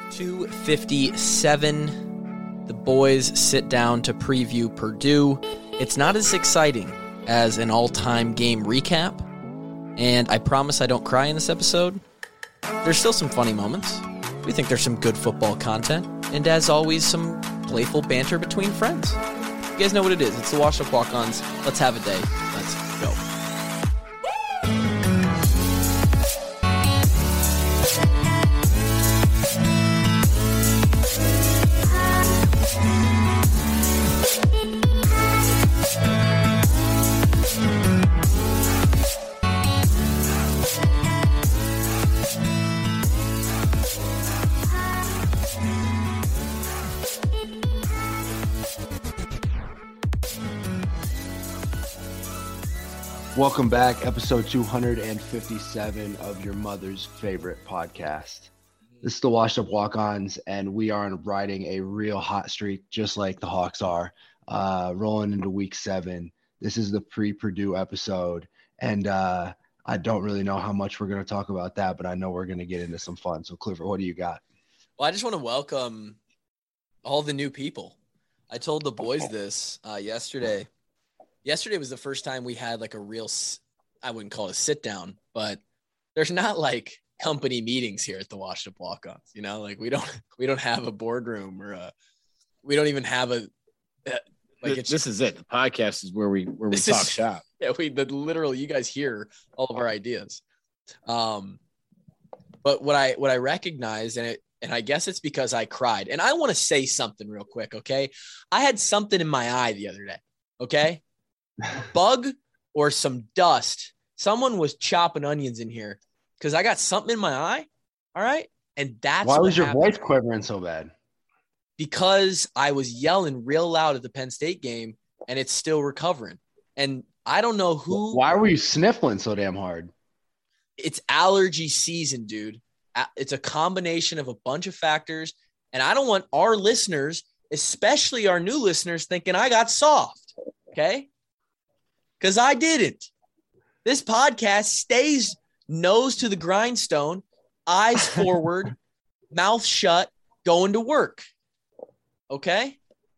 2:57. The boys sit down to preview Purdue. It's not as exciting as an all-time game recap, and I promise I don't cry in this episode. There's still some funny moments. We think there's some good football content, and as always, some playful banter between friends. You guys know what it is. It's the Washed Up Walk-Ons. Let's have a day. Let's go. Welcome back, episode 257 of your mother's favorite podcast. This is the Washed Up Walk-Ons, and we are riding a real hot streak, just like the Hawks are, rolling into week 7. This is the pre-Purdue episode, and I don't really know how much we're going to talk about that, but I know we're going to get into some fun. So, Clifford, what do you got? Well, I just want to welcome all the new people. I told the boys this yesterday. Yesterday was the first time we had like a real, I wouldn't call it a sit down, but there's not like company meetings here at the Washed Up Walk-Ons. You know, like we don't have a boardroom or we don't even have a like. This is it. The podcast is where we talk shop. Yeah, literally you guys hear all of our ideas. But what I recognize, and I guess it's because I cried, and I want to say something real quick. Okay, I had something in my eye the other day. Okay. Bug or some dust. Someone was chopping onions in here because I got something in my eye. All right. And that's why was your voice quivering so bad? Because I was yelling real loud at the Penn State game and it's still recovering. And I don't know who. Why were you sniffling so damn hard? It's allergy season, dude. It's a combination of a bunch of factors. And I don't want our listeners, especially our new listeners, thinking I got soft. Okay. Because I didn't. This podcast stays nose to the grindstone, eyes forward, mouth shut, going to work. Okay?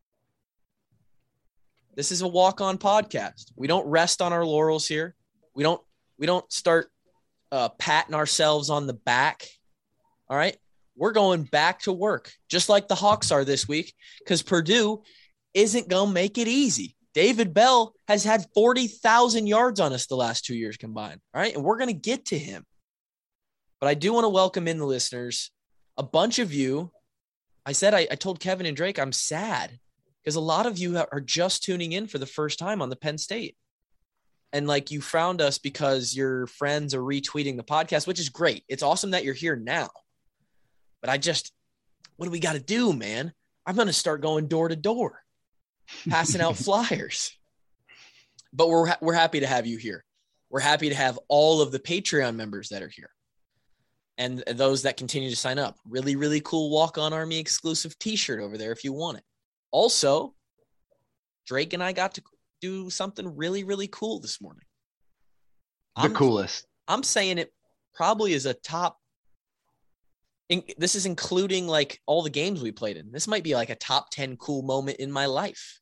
This is a walk-on podcast. We don't rest on our laurels here. We don't start patting ourselves on the back. All right? We're going back to work, just like the Hawks are this week, because Purdue isn't going to make it easy. David Bell has had 40,000 yards on us the last 2 years combined. All right. And we're going to get to him. But I do want to welcome in the listeners. A bunch of you, I told Kevin and Drake, I'm sad because a lot of you are just tuning in for the first time on the Penn State. And like you found us because your friends are retweeting the podcast, which is great. It's awesome that you're here now. But what do we got to do, man? I'm going to start going door to door, passing out flyers. But we're happy to have you here. We're happy to have all of the Patreon members that are here and those that continue to sign up. Really, really cool Walk-On Army exclusive t-shirt over there if you want it. Also, Drake and I got to do something really, really cool this morning. Coolest. I'm saying it probably is a top. This is including like all the games we played in. This might be like a top 10 cool moment in my life.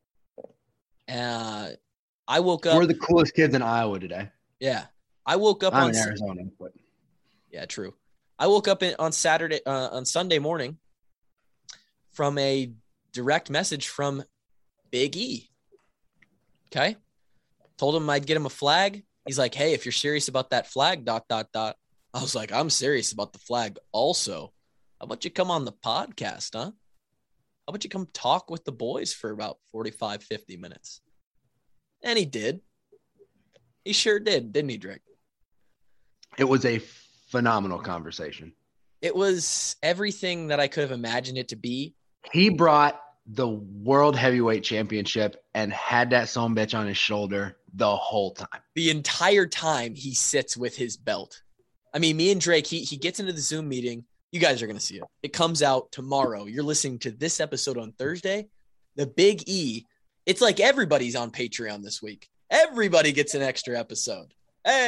I woke up. We're the coolest kids in Iowa today. Yeah. I woke up I'm in Arizona, but yeah, true. I woke up on Sunday morning from a direct message from Big E. Okay. Told him I'd get him a flag. He's like, hey, if you're serious about that flag, ... I was like, I'm serious about the flag also. How about you come on the podcast, huh? How about you come talk with the boys for about 45, 50 minutes? And he did. He sure did, didn't he, Drake? It was a phenomenal conversation. It was everything that I could have imagined it to be. He brought the World Heavyweight Championship and had that sumbitch on his shoulder the whole time. The entire time he sits with his belt. I mean, me and Drake, he gets into the Zoom meeting. You guys are going to see it. It comes out tomorrow. You're listening to this episode on Thursday. The Big E. It's like everybody's on Patreon this week. Everybody gets an extra episode.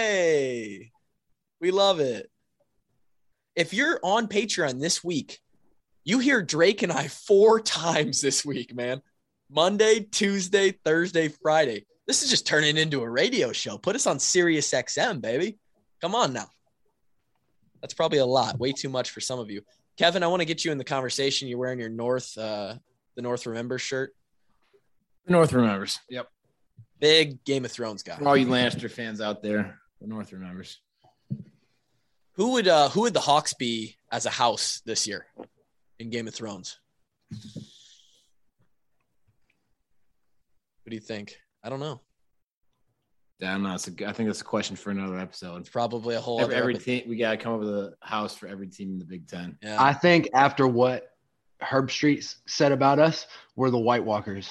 Hey, we love it. If you're on Patreon this week, You hear Drake and I 4 times this week, man. Monday, Tuesday, Thursday, Friday. This is just turning into a radio show. Put us on Sirius XM, baby. Come on now. That's probably a lot. Way too much for some of you. Kevin, I want to get you in the conversation. You're wearing your the North Remembers shirt. The North remembers. Yep. Big Game of Thrones guy. For all you Lannister fans out there, the North remembers. Who would the Hawks be as a house this year in Game of Thrones? What do you think? I don't know. I don't know. I think that's a question for another episode. It's probably a whole other every team. We gotta come up with a house for every team in the Big Ten. Yeah. I think after what Herb Street said about us, we're the White Walkers.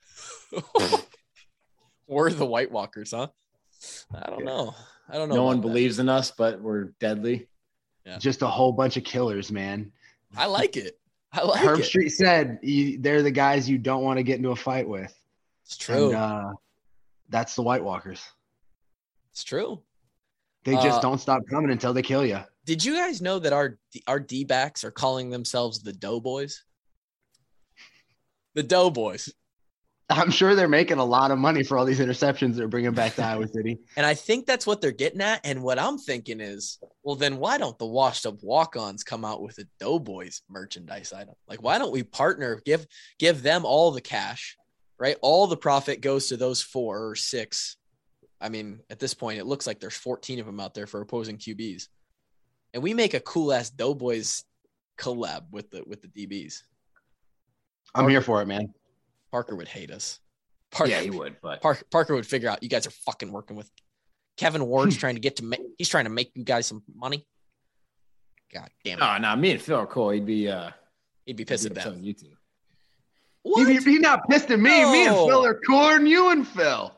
We're the White Walkers, huh? I don't know. No one believes in us, but we're deadly. Yeah. Just a whole bunch of killers, man. I like it. Herb Street said they're the guys you don't want to get into a fight with. It's true. And, that's the White Walkers. It's true. They just don't stop coming until they kill you. Did you guys know that our D-backs are calling themselves the Doughboys? The Doughboys. I'm sure they're making a lot of money for all these interceptions they're bringing back to Iowa City. And I think that's what they're getting at. And what I'm thinking is, well, then why don't the washed up walk-ons come out with a Doughboys merchandise item? Like, why don't we partner, give them all the cash, right? All the profit goes to those 4 or 6. I mean, at this point, it looks like there's 14 of them out there for opposing QBs. And we make a cool-ass Doughboys collab with the DBs. I'm here for it, man. Parker would hate us. Yeah, he would. But Parker would figure out you guys are fucking working with Kevin Ward's trying to he's trying to make you guys some money. God damn it! Oh no, me and Phil are cool. He'd be pissed at that. You two. What? He's not pissed at me. No. Me and Phil are cooler than you and Phil.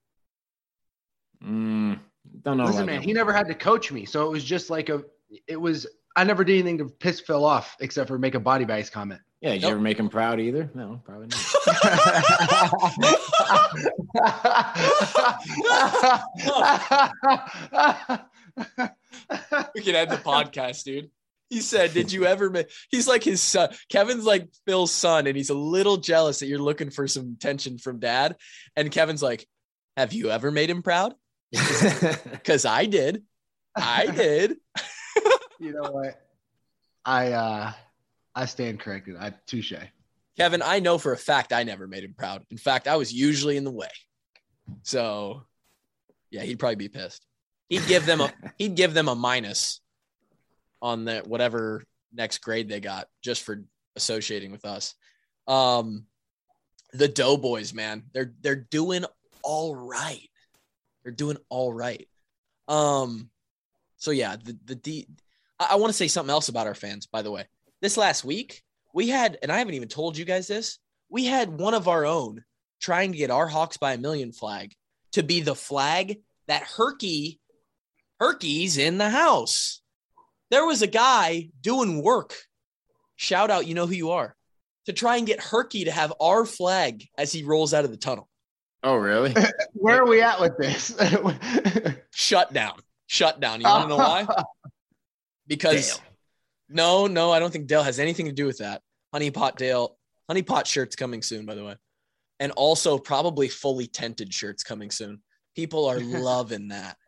Don't know. Listen, man, he never had to coach me, so it was just like I never did anything to piss Phil off except for make a body bags comment. Yeah, did you ever make him proud either? No, probably not. We can end the podcast, dude. He said, did you ever make – he's like his son. Kevin's like Phil's son, and he's a little jealous that you're looking for some attention from dad. And Kevin's like, have you ever made him proud? Because I did. You know what? I stand corrected. Touche. Kevin, I know for a fact I never made him proud. In fact, I was usually in the way. So, yeah, he'd probably be pissed. He'd give them a minus on the whatever next grade they got just for associating with us. The Doughboys, man, they're doing all right. They're doing all right. So yeah, I want to say something else about our fans, by the way. This last week, we had, and I haven't even told you guys this, we had one of our own trying to get our Hawks by a Million flag to be the flag that Herky's in the house. There was a guy doing work, shout out, you know who you are, to try and get Herky to have our flag as he rolls out of the tunnel. Oh, really? Where are we at with this? Shut down. You want to know why? Because Dale. No, I don't think Dale has anything to do with that. Honeypot shirts coming soon, by the way. And also probably fully tinted shirts coming soon. People are loving that.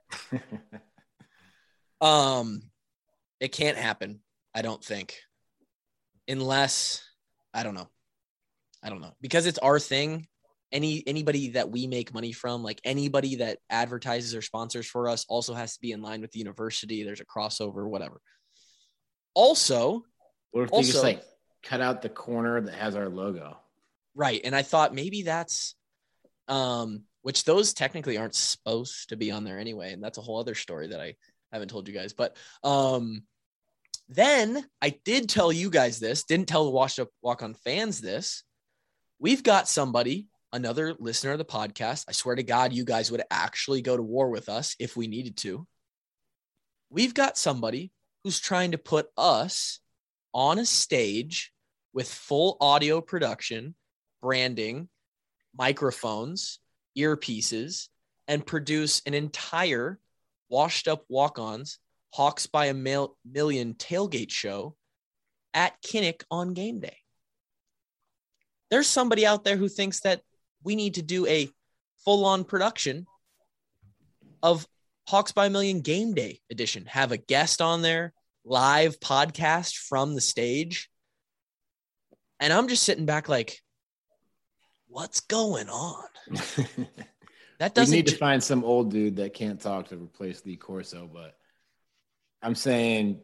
It can't happen, I don't think. Unless, I don't know. Because it's our thing. Anybody that we make money from, like anybody that advertises or sponsors for us, also has to be in line with the university. There's a crossover, whatever. Also, what if they just like cut out the corner that has our logo? Right. And I thought maybe that's, which those technically aren't supposed to be on there anyway. And that's a whole other story that I haven't told you guys. But then I did tell you guys this, didn't tell the Washed Up Walk-On fans this. We've got somebody, another listener of the podcast. I swear to God, you guys would actually go to war with us if we needed to. We've got somebody who's trying to put us on a stage with full audio production, branding, microphones, earpieces, and produce an entire Washed Up Walk-Ons Hawks by a Million tailgate show at Kinnick on game day. There's somebody out there who thinks that we need to do a full-on production of Hawks by a Million game day edition. Have a guest on there, live podcast from the stage. And I'm just sitting back like, what's going on? That doesn't. We need to find some old dude that can't talk to replace Lee Corso, but I'm saying,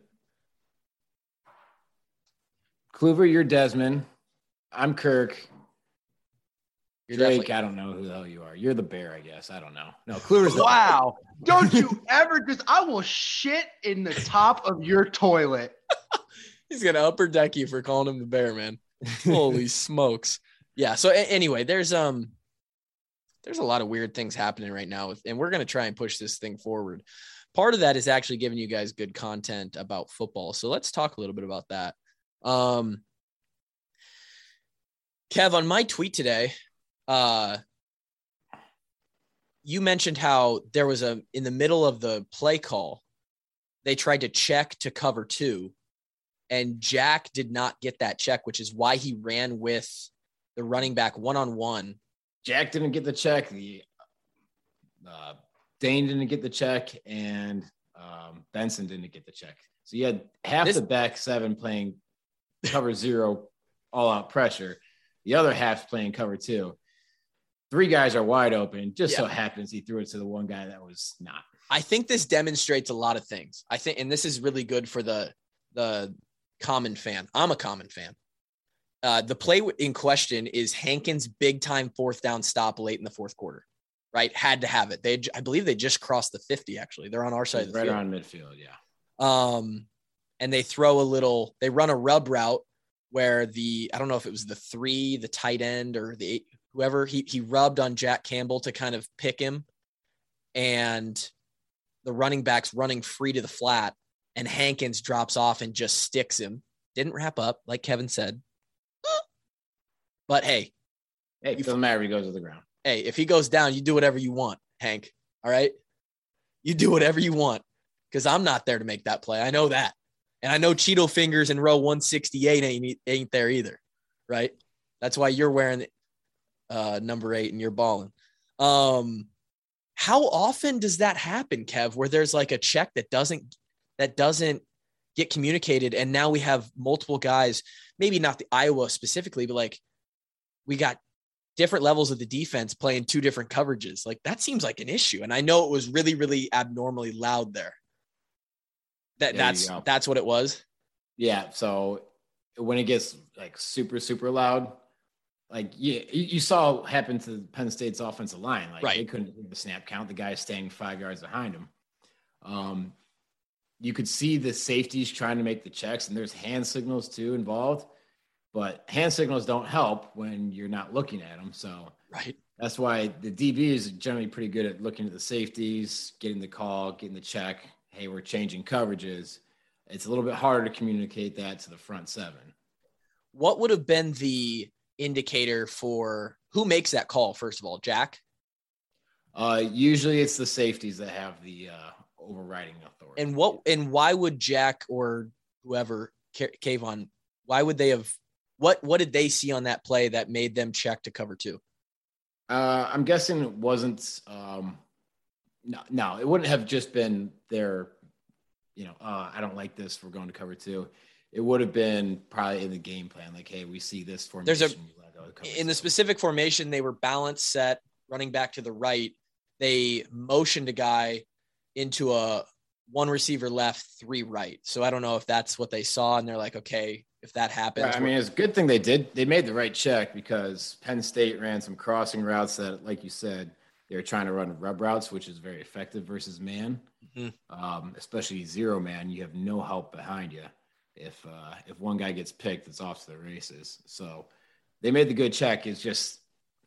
Kluver, you're Desmond. I'm Kirk. You're Drake, definitely- I don't know who the hell you are. You're the bear, I guess. I don't know. No, Kluver's the Wow. Don't you ever I will shit in the top of your toilet. He's going to upper deck you for calling him the bear, man. Holy smokes. Yeah. So anyway, there's a lot of weird things happening right now, and we're going to try and push this thing forward. Part of that is actually giving you guys good content about football. So let's talk a little bit about that. Kev, on my tweet today, you mentioned how there was in the middle of the play call, they tried to check to cover 2, and Jack did not get that check, which is why he ran with the running back one-on-one. Jack didn't get the check. Dane didn't get the check, and Benson didn't get the check. So you had half the back 7 playing cover 0, all-out pressure. The other half's playing cover 2. 3 guys are wide open. Just so happens he threw it to the one guy that was not. I think this demonstrates a lot of things. I think, and this is really good for the common fan. I'm a common fan. The play in question is Hankins' big-time 4th down stop late in the 4th quarter, right? Had to have it. I believe they just crossed the 50, actually. They're on our side of the field. Right around midfield, yeah. And they run a rub route where I don't know if it was the 3, the tight end, or the 8, whoever, he rubbed on Jack Campbell to kind of pick him. And the running back's running free to the flat, and Hankins drops off and just sticks him. Didn't wrap up, like Kevin said. But hey, it doesn't matter if he goes to the ground. Hey, if he goes down, you do whatever you want, Hank. All right? You do whatever you want, because I'm not there to make that play. I know that. And I know Cheeto Fingers in row 168 ain't there either, right? That's why you're wearing number 8 and you're balling. How often does that happen, Kev, where there's like a check that doesn't get communicated, and now we have multiple guys, maybe not the Iowa specifically, but like we got different levels of the defense playing 2 different coverages. Like that seems like an issue. And I know it was really, really abnormally loud there. That's what it was. Yeah. So when it gets like super, super loud, like you saw what happened to Penn State's offensive line. Like right. They couldn't hear the snap count. The guy's staying 5 yards behind him. You could see the safeties trying to make the checks, and there's hand signals too involved. But hand signals don't help when you're not looking at them. So right. That's why the DB is generally pretty good at looking at the safeties, getting the call, getting the check. Hey, we're changing coverages. It's a little bit harder to communicate that to the front 7. What would have been the indicator for who makes that call, first of all, Jack? Usually it's the safeties that have the overriding authority. And why would Jack or whoever, Kayvon, why would they have, what did they see on that play that made them check to cover 2? I'm guessing it wasn't, no, it wouldn't have just been their, I don't like this, we're going to cover 2. It would have been probably in the game plan, like, hey, we see this formation. In the specific formation, they were balanced set, running back to the right. They motioned a guy into a 1 receiver left, 3 right. So I don't know if that's what they saw, and they're like, okay, if that happens. Right, I mean, it's a good thing they did. They made the right check, because Penn State ran some crossing routes that, like you said, they were trying to run rub routes, which is very effective versus man. Mm-hmm. Especially 0 man. You have no help behind you. If one guy gets picked, it's off to the races. So they made the good check. It's just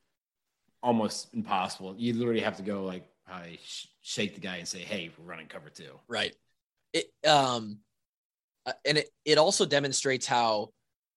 almost impossible. You literally have to go like probably shake the guy and say, hey, we're running cover 2. Right. And it also demonstrates how,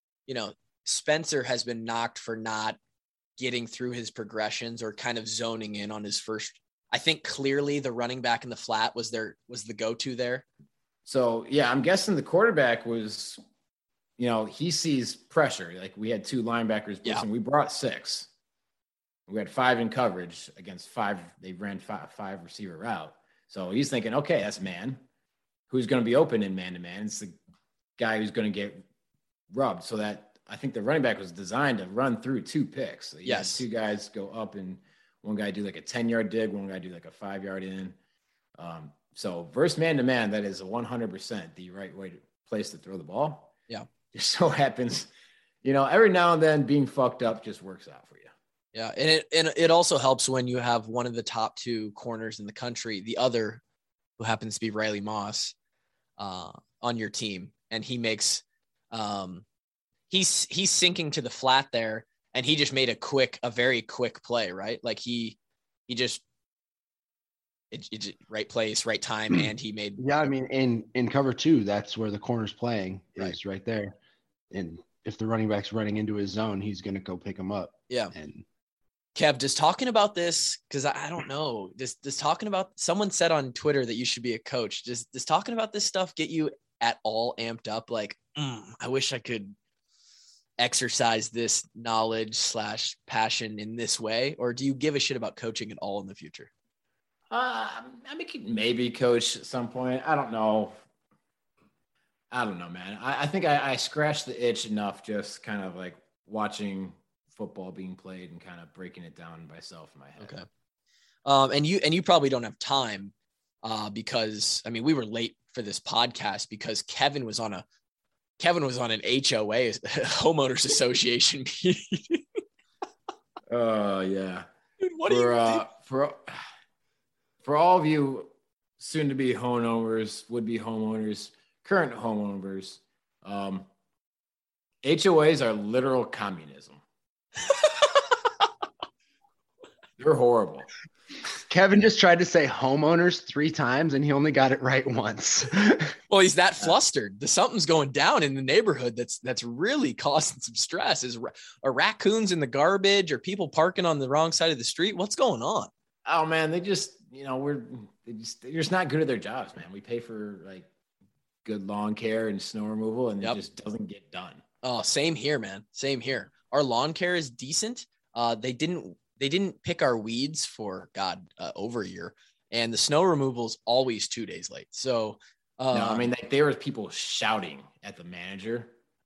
Spencer has been knocked for not getting through his progressions or kind of zoning in on his first. I think clearly the running back in the flat was the go-to there. So, yeah, I'm guessing the quarterback was, he sees pressure. Like we had 2 linebackers blitzing. We brought 6. We had 5 in coverage against 5. They ran 5 receiver route. So he's thinking, okay, that's man. Who's going to be open in man-to-man? It's the guy who's going to get rubbed. So that I think the running back was designed to run through 2 picks. So you had 2 guys go up and one guy do like a 10-yard dig, one guy do like a 5-yard in. So versus man-to-man, that is 100% the right place to throw the ball. Yeah. Just so happens, every now and then being fucked up just works out for you. Yeah. And it also helps when you have one of the top 2 corners in the country, the other who happens to be Riley Moss, on your team. And he makes, he's sinking to the flat there, and he just made a very quick play, right? Like he just, it's right place, right time. And he made. Yeah. I mean, in cover 2, that's where the corner's playing is right there. And if the running back's running into his zone, he's going to go pick him up. Yeah. And Kev, just talking about this, because I don't know, just talking about, someone said on Twitter that you should be a coach. Does talking about this stuff get you at all amped up? Like, I wish I could exercise this knowledge / passion in this way? Or do you give a shit about coaching at all in the future? I mean, maybe coach at some point. I don't know, man. I think I scratched the itch enough just kind of like watching football being played and kind of breaking it down myself in my head. Okay. And you probably don't have time because, I mean, we were late for this podcast because Kevin was on an HOA, homeowners association meeting. Oh yeah. Dude, what do you for all of you soon to be homeowners, would be homeowners, current homeowners, HOAs are literal communism. They're horrible. Kevin just tried to say homeowners 3 times and he only got it right once. Well, he's that flustered. Something's going down in the neighborhood that's really causing some stress. Are raccoons in the garbage or people parking on the wrong side of the street? What's going on? Oh man, they just, they're just not good at their jobs, man. We pay for like good lawn care and snow removal and it just doesn't get done. Oh, same here, man. Same here. Our lawn care is decent. They didn't pick our weeds for over a year, and the snow removal is always 2 days late. So, no, I mean, there were people shouting at the manager,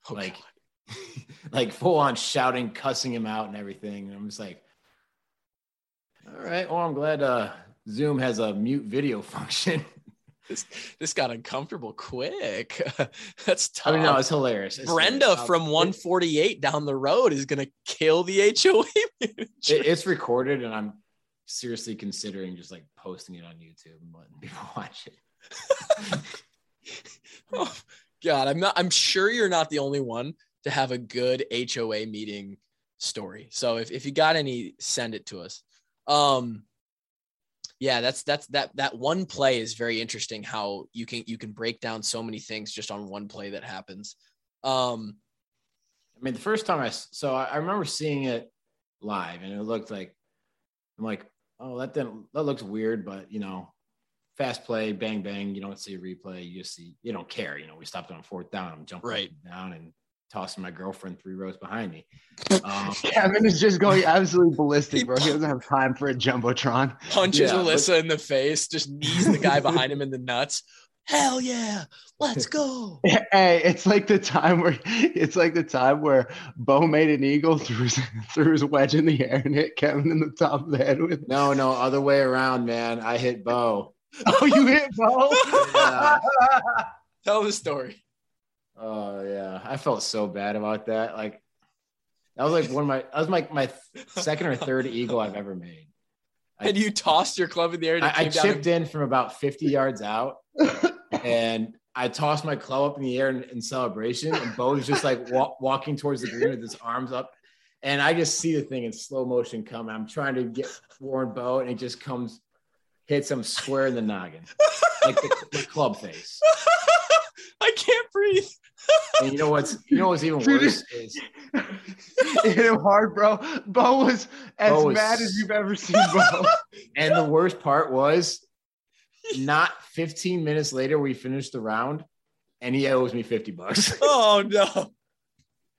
like full on shouting, cussing him out and everything. And I'm just like, all right, well, I'm glad Zoom has a mute video function. This got uncomfortable quick. That's tough. I mean, no, it's hilarious. Brenda from 148 down the road is going to kill the HOA manager. It's recorded, and I'm seriously considering just like posting it on YouTube and letting people watch it. Oh, God, I'm sure you're not the only one to have a good HOA meeting story. So if you got any, send it to us. Yeah, that one play is very interesting. How you can break down so many things just on one play that happens. I mean, the first time I remember seeing it live, and it looked like, I'm like, oh, that looks weird, but fast play, bang bang. You don't see a replay. You just see, you don't care. We stopped on 4th down. I'm jumping up and down and tossing my girlfriend 3 rows behind me. Kevin is just going absolutely ballistic, bro. He doesn't have time for a jumbotron. Punches Alyssa in the face, just knees the guy behind him in the nuts. Hell yeah, let's go. Hey, it's like the time where Bo made an eagle, threw his wedge in the air and hit Kevin in the top of the head with. No, other way around, man. I hit Bo. Oh, you hit Bo? Yeah. Tell the story. Oh yeah, I felt so bad about that. Like that was like my second or third eagle I've ever made. And you tossed your club in the air. And I chipped in from about 50 yards out, and I tossed my club up in the air in celebration. And Bo was just like walking towards the green with his arms up, and I just see the thing in slow motion come. I'm trying to warn Bo, and it just hits him square in the noggin, like the club face. I can't breathe. And you know what's even worse is it hit him hard, bro. Bo was mad as you've ever seen Bo. And the worst part was not 15 minutes later, we finished the round and he owes me $50. Oh no.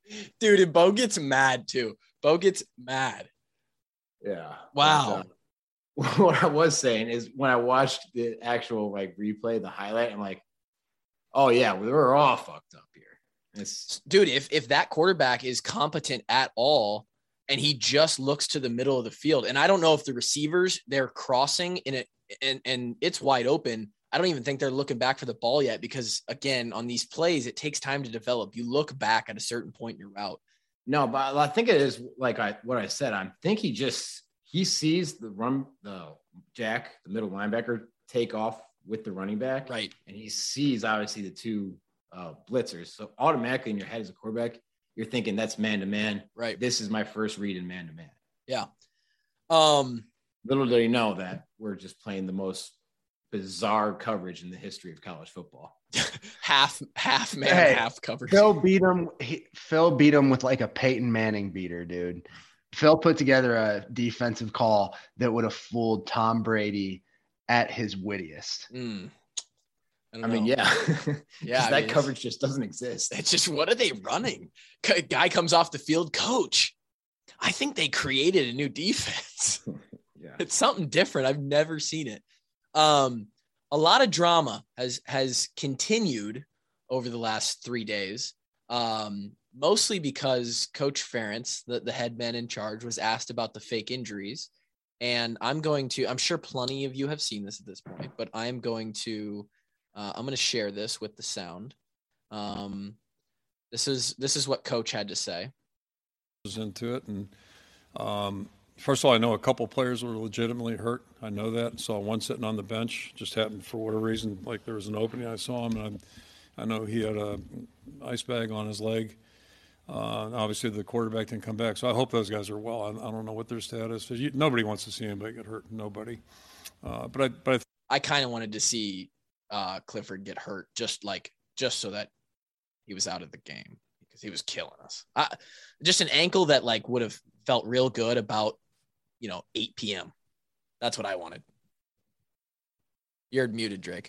Dude, and Bo gets mad too. Bo gets mad. Yeah. Wow. But, what I was saying is when I watched the actual like replay, the highlight, I'm like, oh yeah, we're all fucked up here. Dude, if that quarterback is competent at all and he just looks to the middle of the field, and I don't know if the receivers, they're crossing in it and it's wide open. I don't even think they're looking back for the ball yet because, again, on these plays, it takes time to develop. You look back at a certain point in your route. No, but I think it is like what I said. I think he sees the middle linebacker, take off with the running back. Right. And he sees, obviously, the two blitzers. So automatically in your head as a quarterback, you're thinking that's man-to-man. Right. This is my first read in man-to-man. Yeah. Little do you know that we're just playing the most bizarre coverage in the history of college football. half man, half coverage. Phil beat him with like a Peyton Manning beater, dude. Phil put together a defensive call that would have fooled Tom Brady at his wittiest. I mean, yeah. Yeah. That coverage just doesn't exist. It's just, what are they running? Guy comes off the field, coach. I think they created a new defense. Yeah. It's something different. I've never seen it. A lot of drama has continued over the last 3 days, mostly because Coach Ferentz, the head man in charge, was asked about the fake injuries. And I'm sure plenty of you have seen this at this point, but I'm going to share this with the sound. This is what Coach had to say. Into it, and first of all, I know a couple players were legitimately hurt. I know that. Saw one sitting on the bench. Just happened for whatever reason, like there was an opening. I saw him, and I know he had a ice bag on his leg. Obviously, the quarterback didn't come back, so I hope those guys are well. I don't know what their status is. Nobody wants to see anybody get hurt. Nobody. But I kind of wanted to see Clifford get hurt, just so that he was out of the game because he was killing us. Just an ankle that like would have felt real good about 8 p.m. That's what I wanted. You're muted, Drake.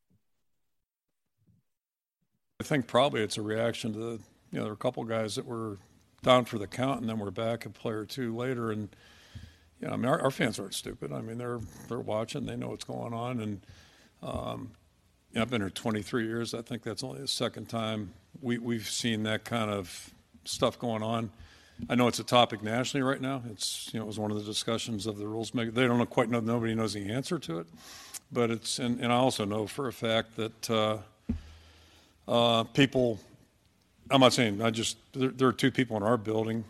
I think probably it's a reaction to there were a couple guys that were down for the count, and then we're back a player or two later. And I mean, our fans aren't stupid. I mean, they're watching, they know what's going on. And I've been here 23 years. I think that's only the second time we've seen that kind of stuff going on. I know it's a topic nationally right now. It's it was one of the discussions of the rules maker. They don't quite know. Nobody knows the answer to it, but it's and I also know for a fact that people. I'm not saying there are two people in our building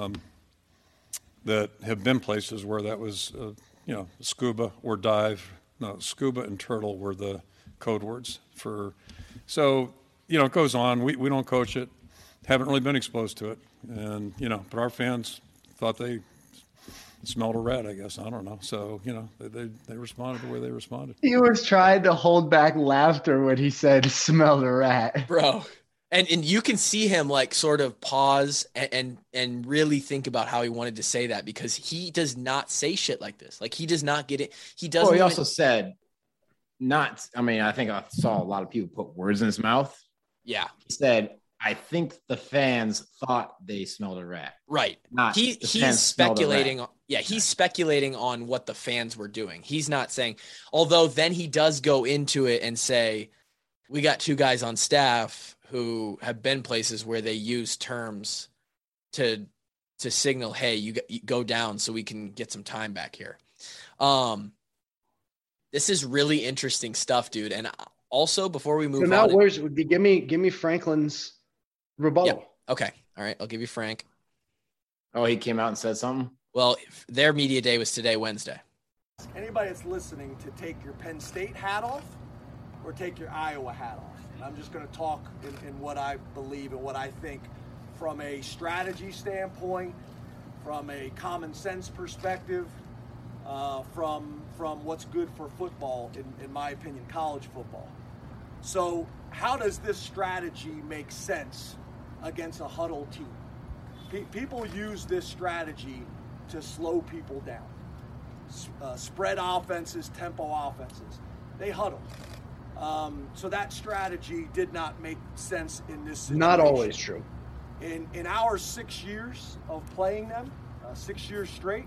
that have been places where that was scuba or dive. No, scuba and turtle were the code words for. So it goes on. We don't coach it. Haven't really been exposed to it. And, but our fans thought they smelled a rat, I guess. I don't know. So, they responded the way they responded. He was trying to hold back laughter when he said, smelled a rat. Bro. And you can see him like sort of pause and really think about how he wanted to say that because he does not say shit like this. Like he does not get it. He doesn't. Well, he also said I think I saw a lot of people put words in his mouth. Yeah. He said, I think the fans thought they smelled a rat. Right. He's speculating. He's speculating on what the fans were doing. He's not saying, although then he does go into it and say, we got two guys on staff who have been places where they use terms to signal, hey, you go down so we can get some time back here. This is really interesting stuff, dude. And also before we move on. So now give me Franklin's rebuttal. Yeah. Okay. All right. I'll give you Frank. Oh, he came out and said something? Well, their media day was today, Wednesday. Anybody that's listening to take your Penn State hat off or take your Iowa hat off. And I'm just going to talk in what I believe and what I think from a strategy standpoint, from a common sense perspective, from what's good for football, in my opinion, college football. So how does this strategy make sense against a huddle team? People use this strategy to slow people down. Spread offenses, tempo offenses. They huddle. So that strategy did not make sense in this situation. Not always true. in our 6 years of playing them, 6 years straight,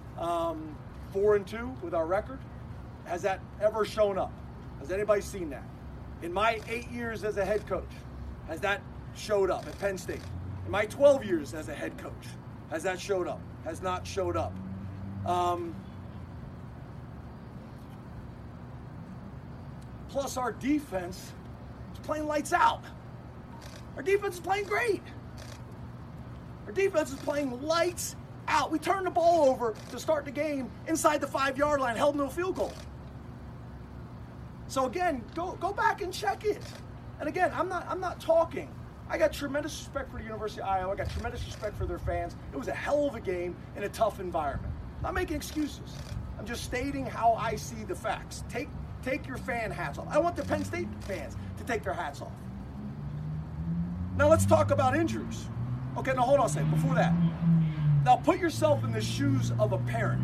4-2 with our record, has that ever shown up? Has anybody seen that? In my 8 years as a head coach, has that showed up at Penn State? In my 12 years as a head coach, has that showed up? Has not showed up. Plus our defense is playing lights out. Our defense is playing great. Our defense is playing lights out. We turned the ball over to start the game inside the 5-yard line, held them to a field goal. So again, go back and check it. And again, I'm not talking. I got tremendous respect for the University of Iowa. I got tremendous respect for their fans. It was a hell of a game in a tough environment. I'm not making excuses. I'm just stating how I see the facts. Take your fan hats off. I want the Penn State fans to take their hats off. Now let's talk about injuries. Okay, now hold on a second. Before that, now put yourself in the shoes of a parent.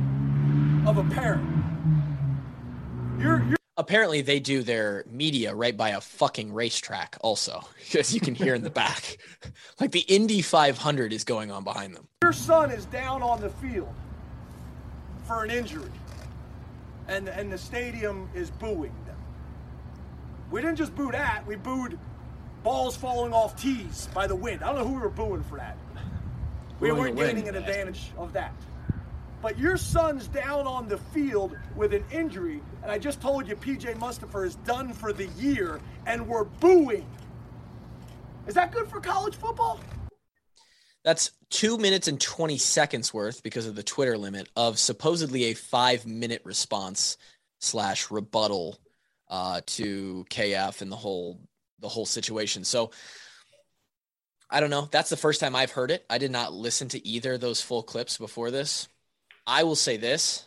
You're Apparently they do their media right by a fucking racetrack also, because you can hear in the back. Like the Indy 500 is going on behind them. Your son is down on the field for an injury, and the stadium is booing them. We didn't just boo that, we booed balls falling off tees by the wind. I don't know who we were booing for that. We weren't gaining an advantage of that. But your son's down on the field with an injury, and I just told you PJ Mustipher is done for the year, and we're booing. Is that good for college football? That's 2 minutes and 20 seconds worth, because of the Twitter limit, of supposedly a 5-minute response / rebuttal to KF and the whole situation. So I don't know. That's the first time I've heard it. I did not listen to either of those full clips before this. I will say this,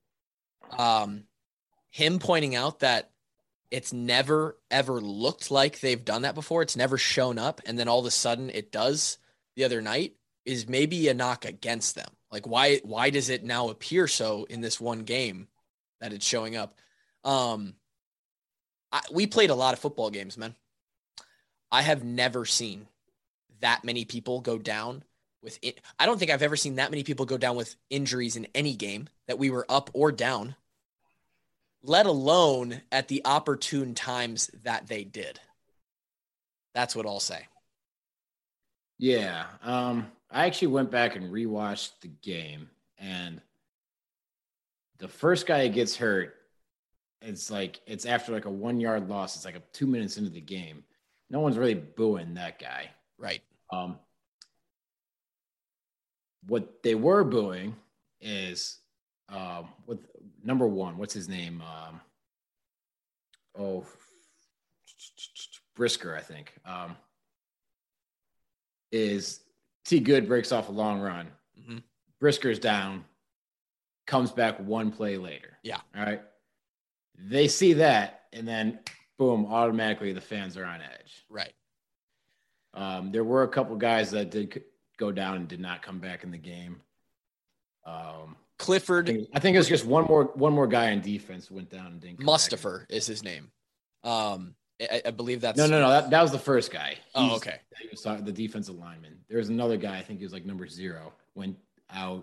him pointing out that it's never, ever looked like they've done that before. It's never shown up. And then all of a sudden it does the other night is maybe a knock against them. Like why does it now appear so in this one game that it's showing up? We played a lot of football games, man. I have never seen that many people go down with it. I don't think I've ever seen that many people go down with injuries in any game that we were up or down, let alone at the opportune times that they did. That's what I'll say. Yeah. I actually went back and rewatched the game, and the first guy that gets hurt, it's after like a 1-yard loss. It's like 2 minutes into the game. No one's really booing that guy. Right. What they were booing is with number one, what's his name? Brisker, I think. Is T. Good breaks off a long run. Mm-hmm. Brisker's down, comes back one play later. Yeah. All right. They see that, and then boom, automatically the fans are on edge. Right. There were a couple guys that did go down and did not come back in the game. Clifford. I think it was just one more guy on defense went down and didn't come Mustipher is his name. I believe that's no. That was the first guy. Okay. He was the defensive lineman. There was another guy. I think he was like number 0. Went out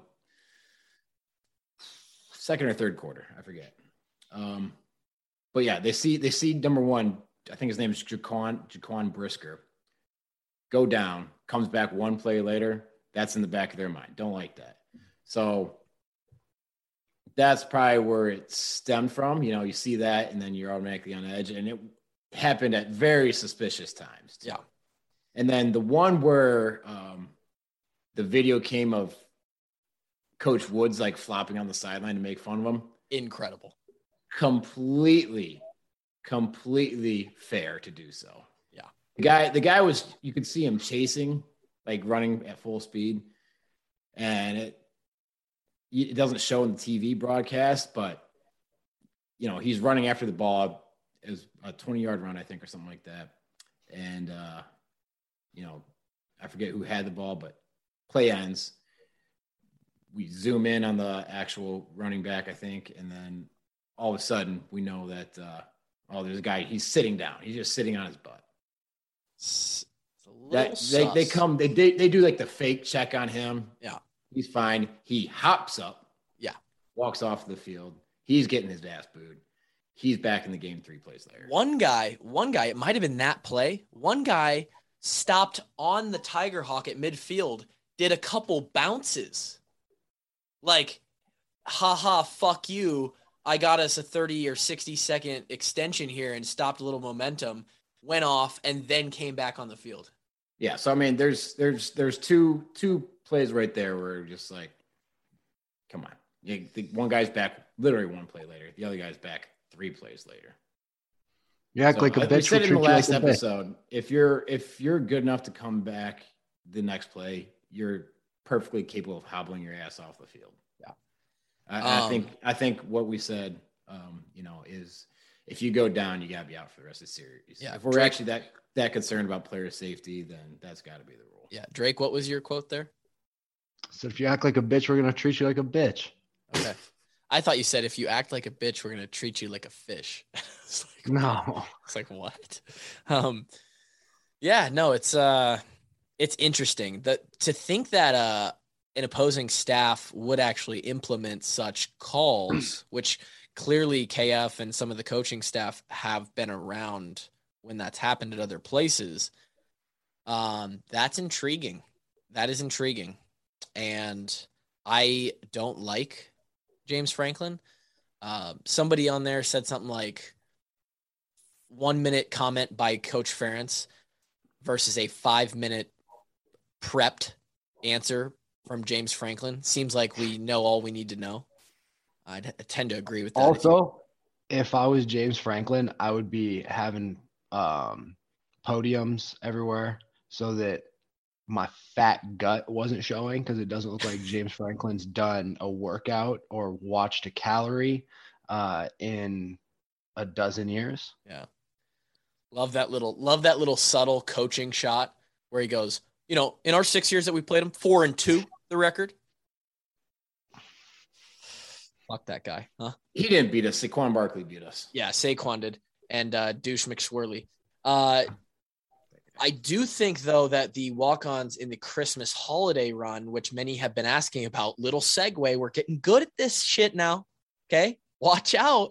second or third quarter. I forget. But yeah, they see number 1. I think his name is Jaquan Brisker. Go down, comes back one play later. That's in the back of their mind. Don't like that. So that's probably where it stemmed from. You see that, and then you're automatically on edge. And it happened at very suspicious times, too. Yeah. And then the one where the video came of Coach Woods like flopping on the sideline to make fun of him. Incredible. Completely fair to do so. Yeah. The guy was, you could see him chasing, like running at full speed. And it doesn't show in the TV broadcast, but he's running after the ball. It was a 20-yard run, I think, or something like that. And I forget who had the ball, but play ends. We zoom in on the actual running back, I think, and then all of a sudden we know that there's a guy, he's sitting down. He's just sitting on his butt. They do like the fake check on him. Yeah. He's fine. He hops up. Yeah. Walks off the field. He's getting his ass booed. He's back in the game 3 plays later. One guy, it might have been that play. One guy stopped on the Tiger Hawk at midfield, did a couple bounces. Like, haha, fuck you. I got us a 30 or 60 second extension here and stopped a little momentum, went off, and then came back on the field. Yeah. So, I mean, there's two plays right there where you're just like, come on. One guy's back literally 1 play later. The other guy's back 3 plays later. You act like a bitch. We said in the last episode, if you're good enough to come back the next play, you're perfectly capable of hobbling your ass off the field. Yeah. I think what we said, is if you go down, you gotta be out for the rest of the series. Yeah. If we're actually that concerned about player safety, then that's got to be the rule. Yeah. Drake, what was your quote there? So if you act like a bitch, we're gonna treat you like a bitch. Okay. I thought you said if you act like a bitch, we're gonna treat you like a fish. No. It's like what? Yeah, no, it's interesting that to think that an opposing staff would actually implement such calls, which clearly KF and some of the coaching staff have been around when that's happened at other places. That's intriguing. That is intriguing. And I don't like James Franklin. Somebody on there said something like 1 minute comment by Coach Ferentz versus a 5-minute prepped answer from James Franklin. Seems like we know all we need to know. I tend to agree with that. Also, if I was James Franklin, I would be having podiums everywhere so that my fat gut wasn't showing, because it doesn't look like James Franklin's done a workout or watched a calorie in a dozen years. Yeah. Love that little subtle coaching shot where he goes, in our 6 years that we played him, 4-2, the record. Fuck that guy, huh? He didn't beat us. Saquon Barkley beat us. Yeah, Saquon did. And Douche McSwirly. I do think, though, that the walk-ons in the Christmas holiday run, which many have been asking about, little segue, we're getting good at this shit now. Okay? Watch out.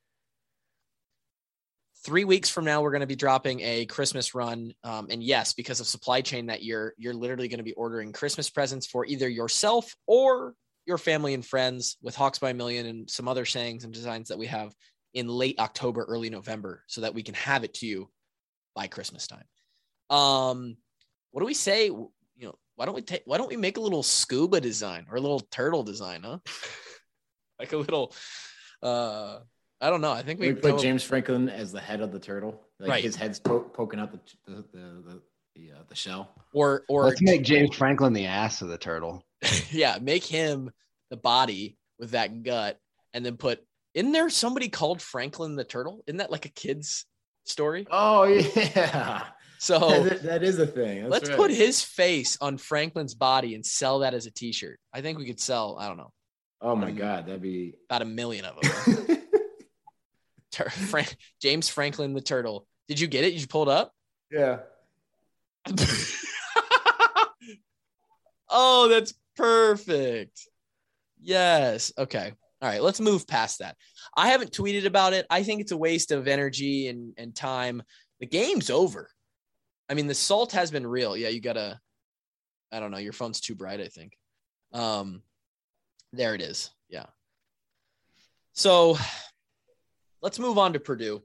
3 weeks from now, we're going to be dropping a Christmas run. And yes, because of supply chain that year, you're literally going to be ordering Christmas presents for either yourself or your family and friends with Hawks by a Million and some other sayings and designs that we have in late October, early November, so that we can have it to you by Christmas time. What do we say? Why don't we make a little scuba design or a little turtle design, huh? Like a little, I don't know. I think we put James Franklin as the head of the turtle. Like right. His head's poking out the shell. Or let's make James Franklin the ass of the turtle. Yeah, make him the body with that gut, and then isn't there somebody called Franklin the Turtle? Isn't that like a kid's story? Oh yeah. So that is a thing. Let's put his face on Franklin's body and sell that as a t-shirt. I think we could sell, I don't know. Oh my God, that'd be about 1 million of them. James Franklin the Turtle. Did you get it? Did you pull it up? Yeah. Oh, that's perfect. Yes. Okay. All right. Let's move past that. I haven't tweeted about it. I think it's a waste of energy and time. The game's over. I mean, the salt has been real. Yeah, you gotta, I don't know. Your phone's too bright, I think. There it is. Yeah. So let's move on to Purdue.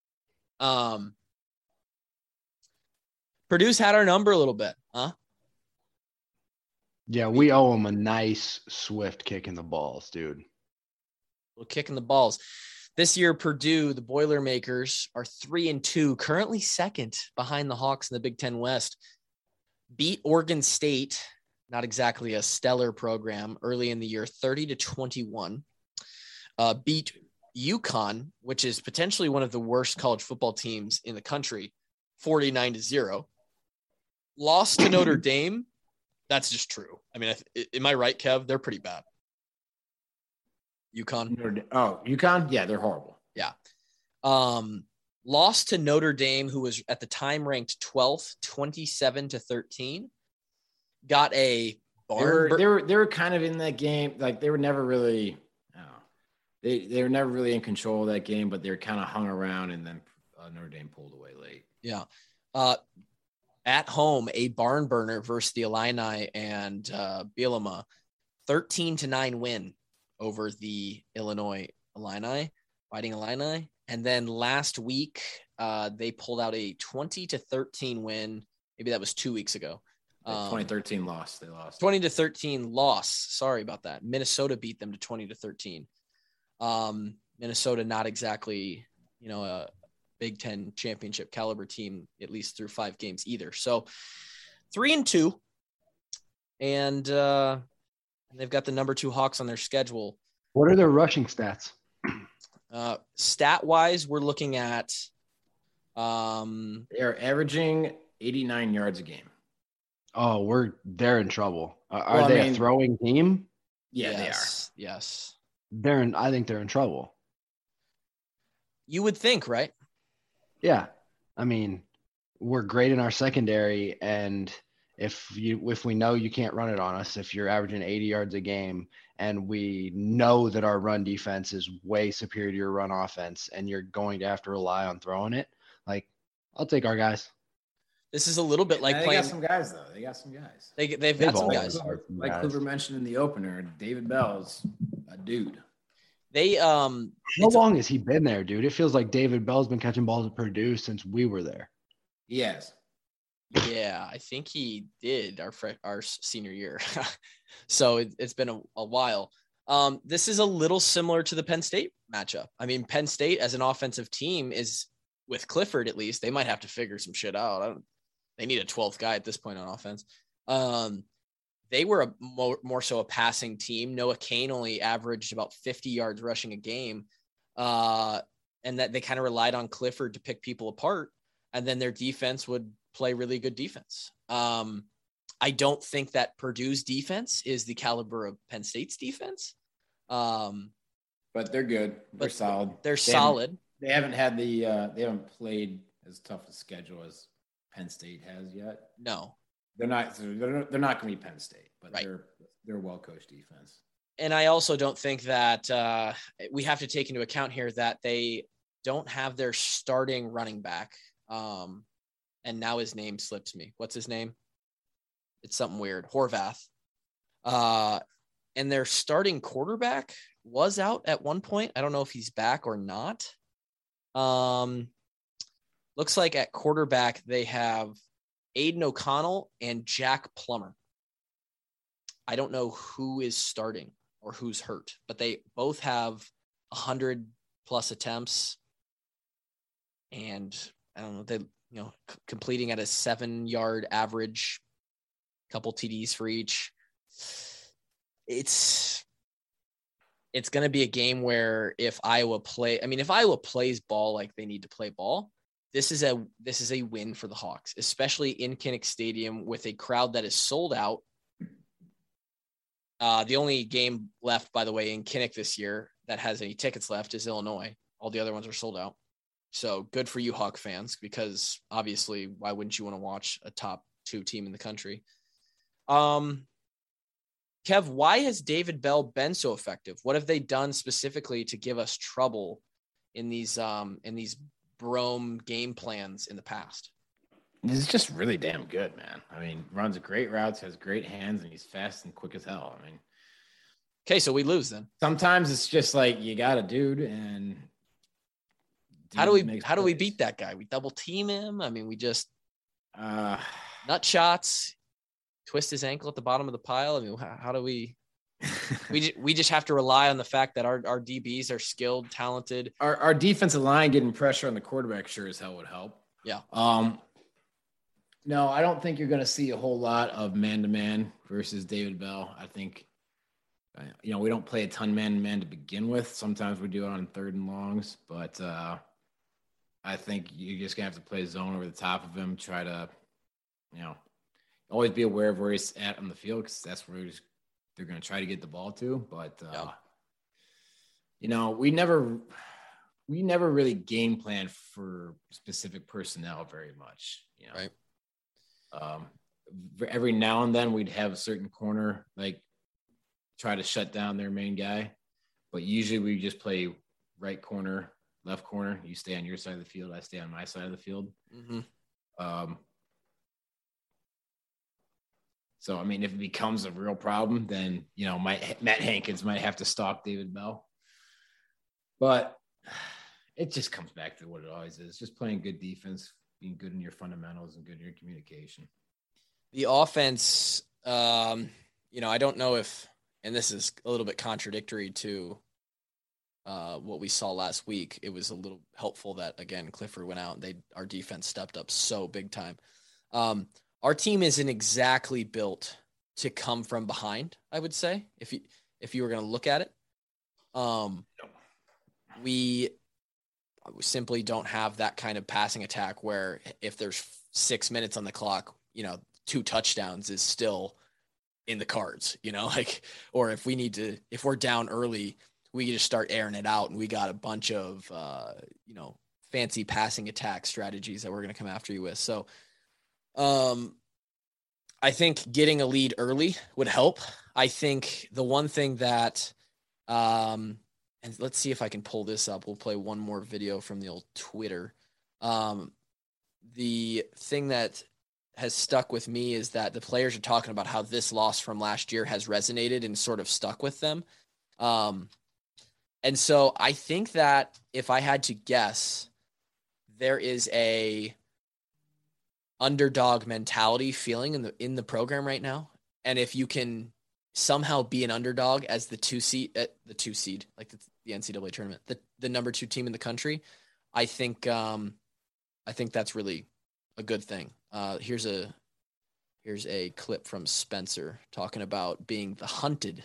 Purdue's had our number a little bit, huh? Yeah, we owe them a nice swift kick in the balls, dude. Little kick in the balls. This year, Purdue, the Boilermakers, are 3-2, currently second behind the Hawks in the Big Ten West. Beat Oregon State, not exactly a stellar program, early in the year, 30-21. Beat UConn, which is potentially one of the worst college football teams in the country, 49-0. Lost to Notre Dame. That's just true. I mean, am I right, Kev? They're pretty bad. UConn. Oh, UConn? Yeah, they're horrible. Yeah. lost to Notre Dame, who was at the time ranked 12th, 27-13. Got a barn. They were kind of in that game. Like they were never really, I don't know. They were never really in control of that game, but they were kind of hung around, and then Notre Dame pulled away late. Yeah. At home, a barn burner versus the Illini and Bielema, 13-9 win over the Illinois Illini, Fighting Illini. And then last week, they pulled out a 20-13 win. Maybe that was 2 weeks ago. 2013 loss. They lost 20-13 loss. Sorry about that. Minnesota beat them to 20-13. Minnesota, not exactly, a Big Ten championship caliber team, at least through 5 games either. So 3-2, and they've got the number 2 Hawks on their schedule. What are their rushing stats? Stat wise, we're looking at, they are averaging 89 yards a game. Oh, they're in trouble. Are they a throwing team? Yeah, yes, they are. Yes. I think they're in trouble. You would think, right? Yeah. I mean, we're great in our secondary, and if we know you can't run it on us, if you're averaging 80 yards a game, and we know that our run defense is way superior to your run offense, and you're going to have to rely on throwing it, like, I'll take our guys. This is a little bit like they playing. Got some guys, though. They got some guys. They've got some guys. Like Kluber mentioned in the opener, David Bell's a dude. How long has he been there, dude? It feels like David Bell's been catching balls at Purdue since we were there. Yes. Yeah, I think he did our senior year. So it's been a while. This is a little similar to the Penn State matchup. I mean, Penn State as an offensive team is, with Clifford at least, they might have to figure some shit out. They need a 12th guy at this point on offense. They were more so a passing team. Noah Cain only averaged about 50 yards rushing a game. And that they kind of relied on Clifford to pick people apart. And then their defense would play really good defense. I don't think that Purdue's defense is the caliber of Penn State's defense. But they're good. They're solid. They're solid. They haven't played as tough a schedule as Penn State has yet. No. They're not going to be Penn State, but right. They're a well-coached defense. And I also don't think that we have to take into account here that they don't have their starting running back. And now his name slips me. What's his name? It's something weird. Horvath. And their starting quarterback was out at one point. I don't know if he's back or not. Looks like at quarterback, they have Aiden O'Connell and Jack Plummer. I don't know who is starting or who's hurt, but they both have 100+ attempts. And I don't know, they, completing at a 7-yard average, couple TDs for each. It's going to be a game where if Iowa plays ball like they need to play ball, this is a win for the Hawks, especially in Kinnick Stadium with a crowd that is sold out. The only game left, by the way, in Kinnick this year that has any tickets left is Illinois. All the other ones are sold out. So good for you, Hawk fans, because obviously, why wouldn't you want to watch a top 2 team in the country? Kev, why has David Bell been so effective? What have they done specifically to give us trouble in these Brome game plans in the past? He's just really damn good, man. I mean, runs great routes, has great hands, and he's fast and quick as hell. I mean, okay, so we lose then. Sometimes it's just like you got a dude, and how do we beat that guy? We double team him. I mean, we just nut shots, twist his ankle at the bottom of the pile. I mean, how do we? we just have to rely on the fact that our DBs are skilled, talented. Our defensive line getting pressure on the quarterback sure as hell would help. Yeah. No, I don't think you're going to see a whole lot of man-to-man versus David Bell. I think, we don't play a ton man-to-man to begin with. Sometimes we do it on 3rd and longs, but I think you're just going to have to play zone over the top of him, try to, always be aware of where he's at on the field because that's where they're going to try to get the ball to. But, we never we never really game plan for specific personnel very much, Right. Every now and then we'd have a certain corner, like try to shut down their main guy, but usually we just play right corner, left corner. You stay on your side of the field, I stay on my side of the field. So, I mean, if it becomes a real problem, then, Matt Hankins might have to stalk David Bell. But it just comes back to what it always is, just playing good defense, being good in your fundamentals and good in your communication. The offense, I don't know if, and this is a little bit contradictory to what we saw last week. It was a little helpful that, again, Clifford went out and our defense stepped up so big time. Our team isn't exactly built to come from behind, I would say, if you were going to look at it. We simply don't have that kind of passing attack where if there's 6 minutes on the clock, 2 touchdowns is still in the cards, or if we're down early, we just start airing it out and we got a bunch of, fancy passing attack strategies that we're going to come after you with. So, I think getting a lead early would help. I think the one thing that, and let's see if I can pull this up. We'll play one more video from the old Twitter. The thing that has stuck with me is that the players are talking about how this loss from last year has resonated and sort of stuck with them. And so I think that if I had to guess, there is a underdog mentality feeling in the program right now. And if you can somehow be an underdog as the two seed, like the NCAA tournament, the number 2 team in the country, I think that's really a good thing. Here's a clip from Spencer talking about being the hunted.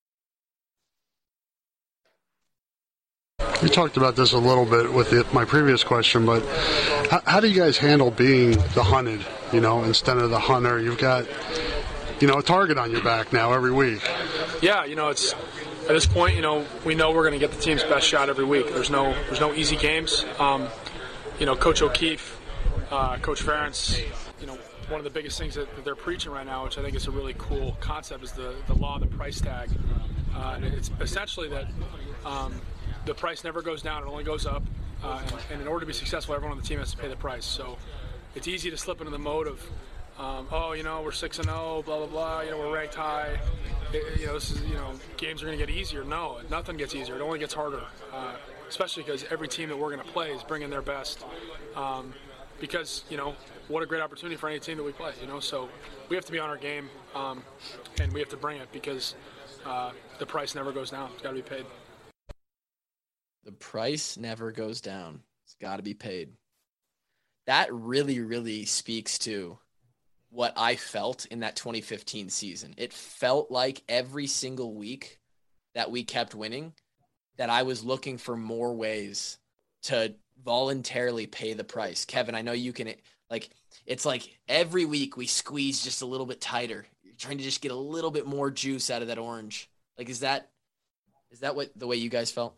We talked about this a little bit with my previous question, but how do you guys handle being the hunted, instead of the hunter? You've got, a target on your back now every week. Yeah, it's at this point, we know we're going to get the team's best shot every week. There's no easy games. Coach O'Keefe, Coach Ferentz, one of the biggest things that they're preaching right now, which I think is a really cool concept, is the law of the price tag. And it's essentially that the price never goes down, it only goes up. And in order to be successful, everyone on the team has to pay the price. So it's easy to slip into the mode of, we're 6-0, blah, blah, blah, we're ranked high. This is, games are going to get easier. No, nothing gets easier. It only gets harder, especially because every team that we're going to play is bringing their best. Because, what a great opportunity for any team that we play, So we have to be on our game, and we have to bring it because the price never goes down. It's got to be paid. The price never goes down. It's got to be paid. That really, really speaks to what I felt in that 2015 season. It felt like every single week that we kept winning, that I was looking for more ways to voluntarily pay the price. Kevin, I know you can, it's like every week we squeeze just a little bit tighter. You're trying to just get a little bit more juice out of that orange. Is that what the way you guys felt?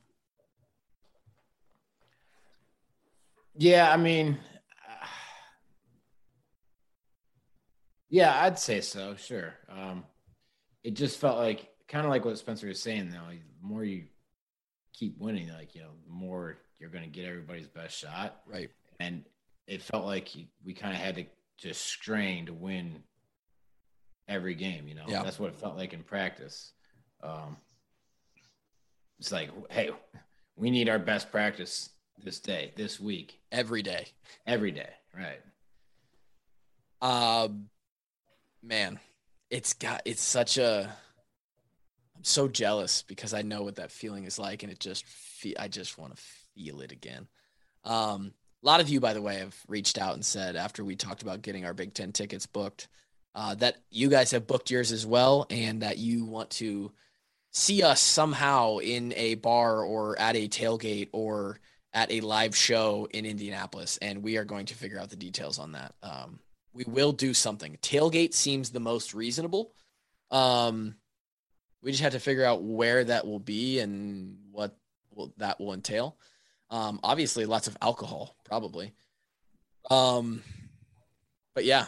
Yeah, I mean, yeah, I'd say so. Sure. It just felt like kind of like what Spencer was saying, though. Like, the more you keep winning, the more you're going to get everybody's best shot. Right. And it felt like we kind of had to just strain to win every game. Yeah. That's what it felt like in practice. It's like, hey, we need our best practice this day, this week, every day, right? Man, it's such a. I'm so jealous because I know what that feeling is like, and I just want to feel it again. A lot of you, by the way, have reached out and said after we talked about getting our Big Ten tickets booked, that you guys have booked yours as well, and that you want to see us somehow in a bar or at a tailgate or at a live show in Indianapolis, and we are going to figure out the details on that. We will do something. Tailgate seems the most reasonable. We just have to figure out where that will be and what that will entail. Obviously, lots of alcohol, probably. But yeah,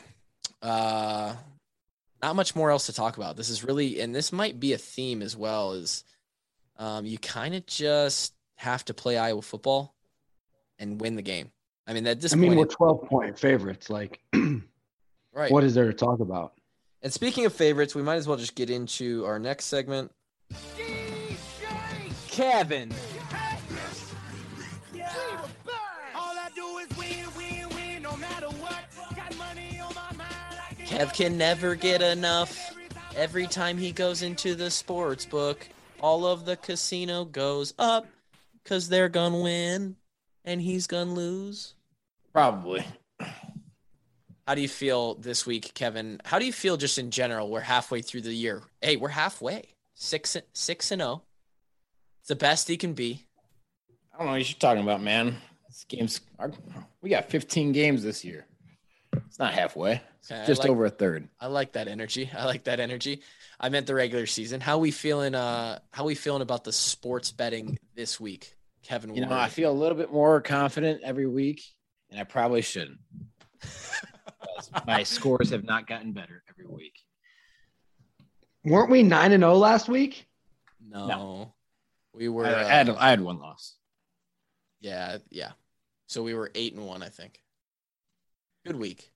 not much more else to talk about. This is really, and this might be a theme as well, is you kind of just have to play Iowa football and win the game. I mean, at this point, we're 12-point favorites. Like, right. What is there to talk about? And speaking of favorites, we might as well just get into our next segment. Kevin. Kev can never get enough. Every time he goes into the sports book, all of the casino goes up because they're going to win and he's going to lose. Probably. How do you feel this week, Kevin? How do you feel just in general? We're halfway through the year. Hey, we're halfway. 6-0. It's the best he can be. I don't know what you're talking about, man. We got 15 games this year. It's not halfway. It's just over a third. I like that energy. I meant the regular season. How we feeling about the sports betting this week, Kevin? I feel a little bit more confident every week, and I probably shouldn't. My scores have not gotten better every week. Weren't we 9-0 last week? No. We were. I had one loss. Yeah. So we were 8-1, I think. Good week.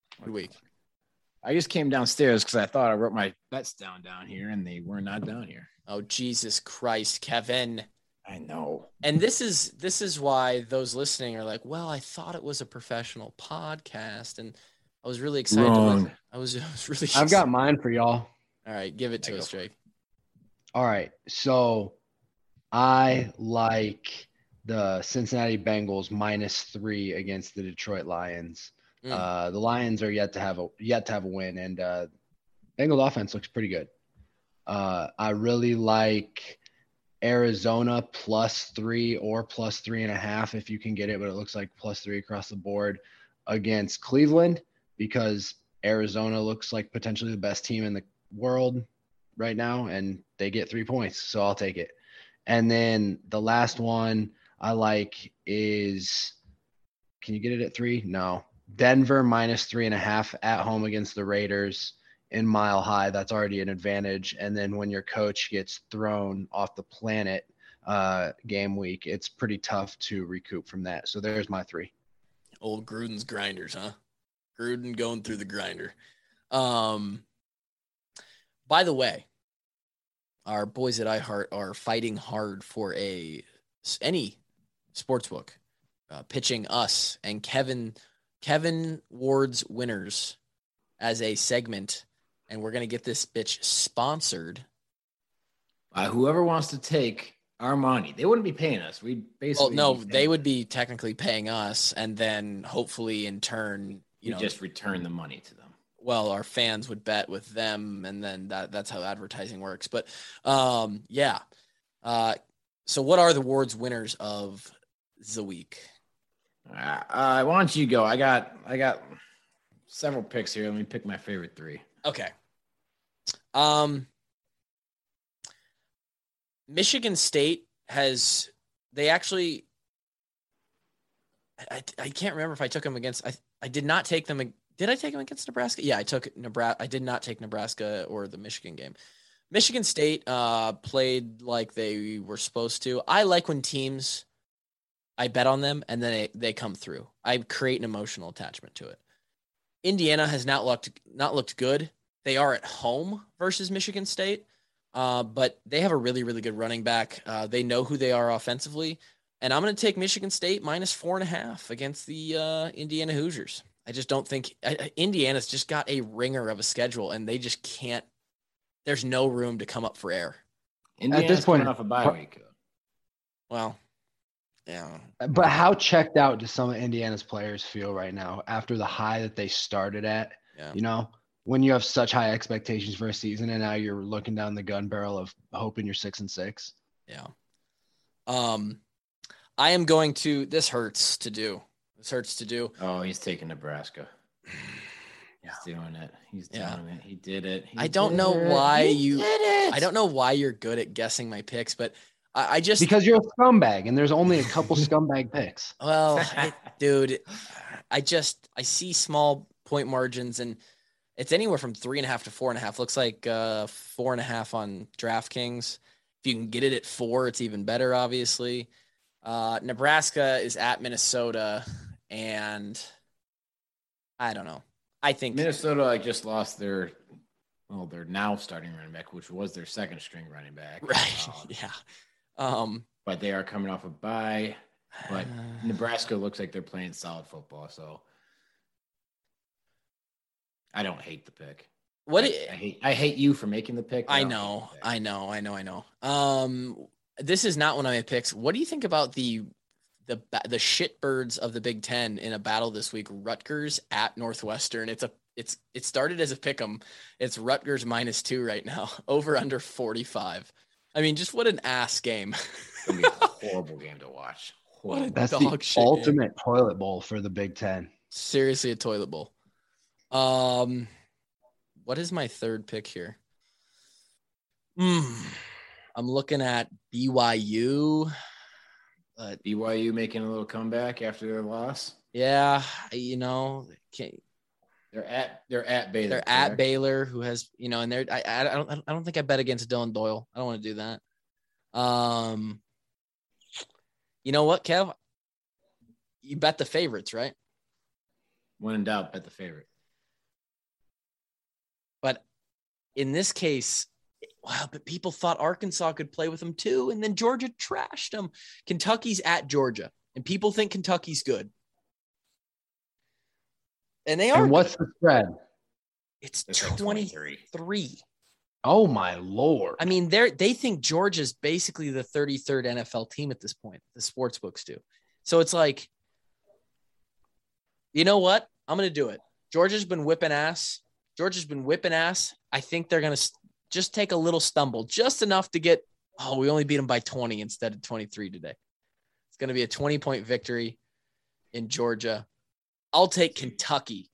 I just came downstairs because I thought I wrote my bets down here, and they were not down here. Oh, Jesus Christ, Kevin. I know. And this is why those listening are like, well, I thought it was a professional podcast, and I was really excited. Wrong. I was really. I've got mine for y'all. All right, give it to us, Jake. All right, so I like the Cincinnati Bengals -3 against the Detroit Lions. The Lions are yet to have a win, and Bengals offense looks pretty good. I really like Arizona +3 or +3.5 if you can get it, but it looks like +3 across the board against Cleveland because Arizona looks like potentially the best team in the world right now, and they get 3 points, so I'll take it. And then the last one I like is, can you get it at 3? No. Denver -3.5 at home against the Raiders in Mile High. That's already an advantage. And then when your coach gets thrown off the planet game week, it's pretty tough to recoup from that. So there's my 3. Old Gruden's grinders, huh? Gruden going through the grinder. By the way, our boys at iHeart are fighting hard for any sportsbook, pitching us and Kevin Ward's winners as a segment, and we're going to get this bitch sponsored. Whoever wants to take our money, they wouldn't be paying us. We basically they would be technically paying us, and then hopefully in turn, just return the money to them. Well, our fans would bet with them, and then that's how advertising works. But yeah. So what are the Ward's winners of the week? Why don't you go? I got several picks here. Let me pick my favorite 3. Okay. Michigan State I can't remember if I took them against. I did not take them. Did I take them against Nebraska? Yeah, I took Nebraska. I did not take Nebraska or the Michigan game. Michigan State played like they were supposed to. I like when teams, I bet on them and then they come through. I create an emotional attachment to it. Indiana has not looked good. They are at home versus Michigan State, but they have a really, really good running back. They know who they are offensively, and I'm going to take Michigan State -4.5 against the Indiana Hoosiers. I just don't think Indiana's just got a ringer of a schedule, and they just can't. There's no room to come up for air. Indiana's at this point, off a bye week. Well, yeah. But how checked out do some of Indiana's players feel right now after the high that they started at? Yeah. When you have such high expectations for a season, and now you're looking down the gun barrel of hoping you're 6-6. Yeah. I am going to. This hurts to do. Oh, he's taking Nebraska. He's doing it. He's doing it. He did it. I don't know why you're good at guessing my picks, but I just Because you're a scumbag, and there's only a couple scumbag picks. well, dude, I see small point margins, and it's anywhere from 3.5 to 4.5. Looks like 4.5 on DraftKings. If you can get it at 4, it's even better, obviously. Nebraska is at Minnesota, and I don't know. I think Minnesota just lost their now starting running back, which was their second string running back. Right. Yeah. But they are coming off a bye. But Nebraska looks like they're playing solid football, so I don't hate the pick. I hate you for making the pick. I know. This is not one of my picks. What do you think about the shitbirds of the Big Ten in a battle this week? Rutgers at Northwestern. It started as a pick'em. It's Rutgers -2 right now. Over under 45. I mean, just what an ass game. It's gonna be a horrible game to watch. That's the ultimate toilet bowl for the Big Ten. Seriously, a toilet bowl. What is my third pick here? I'm looking at BYU. BYU making a little comeback after their loss. Yeah, they're at Baylor. They're at Baylor, who has and they're I don't think I bet against Dylan Doyle. I don't want to do that. You know what, Kev? You bet the favorites, right? When in doubt, bet the favorite. But in this case, wow, but people thought Arkansas could play with them too, and then Georgia trashed them. Kentucky's at Georgia, and people think Kentucky's good. And they are. And what's the spread? It's 23. Oh, my Lord. I mean, they think Georgia's basically the 33rd NFL team at this point. The sports books do. So it's like, you know what? I'm going to do it. Georgia's been whipping ass. I think they're going to just take a little stumble, just enough to get, we only beat them by 20 instead of 23 today. It's going to be a 20-point victory in Georgia. I'll take Kentucky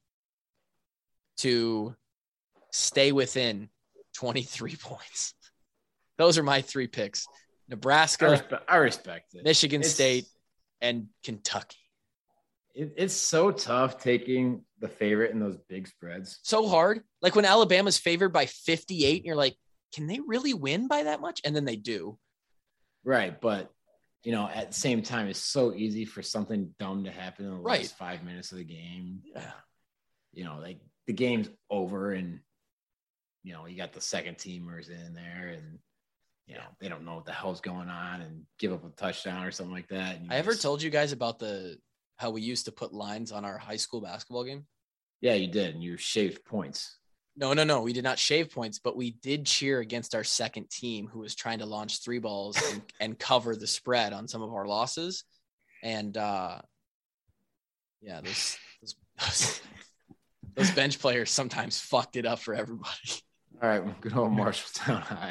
to stay within 23 points. Those are my 3 picks. Nebraska, I respect it. Michigan State, and Kentucky. It's so tough taking the favorite in those big spreads. So hard. Like when Alabama's favored by 58, and you're like, can they really win by that much? And then they do. Right. But, at the same time, it's so easy for something dumb to happen in the last 5 minutes of the game. Yeah. Like the game's over and, you got the second teamers in there and, they don't know what the hell's going on and give up a touchdown or something like that. I ever told you guys about how we used to put lines on our high school basketball game? Yeah, you did. And you shaved points. No. We did not shave points, but we did cheer against our second team who was trying to launch 3 balls and cover the spread on some of our losses. And those bench players sometimes fucked it up for everybody. All right, good old Marshalltown High.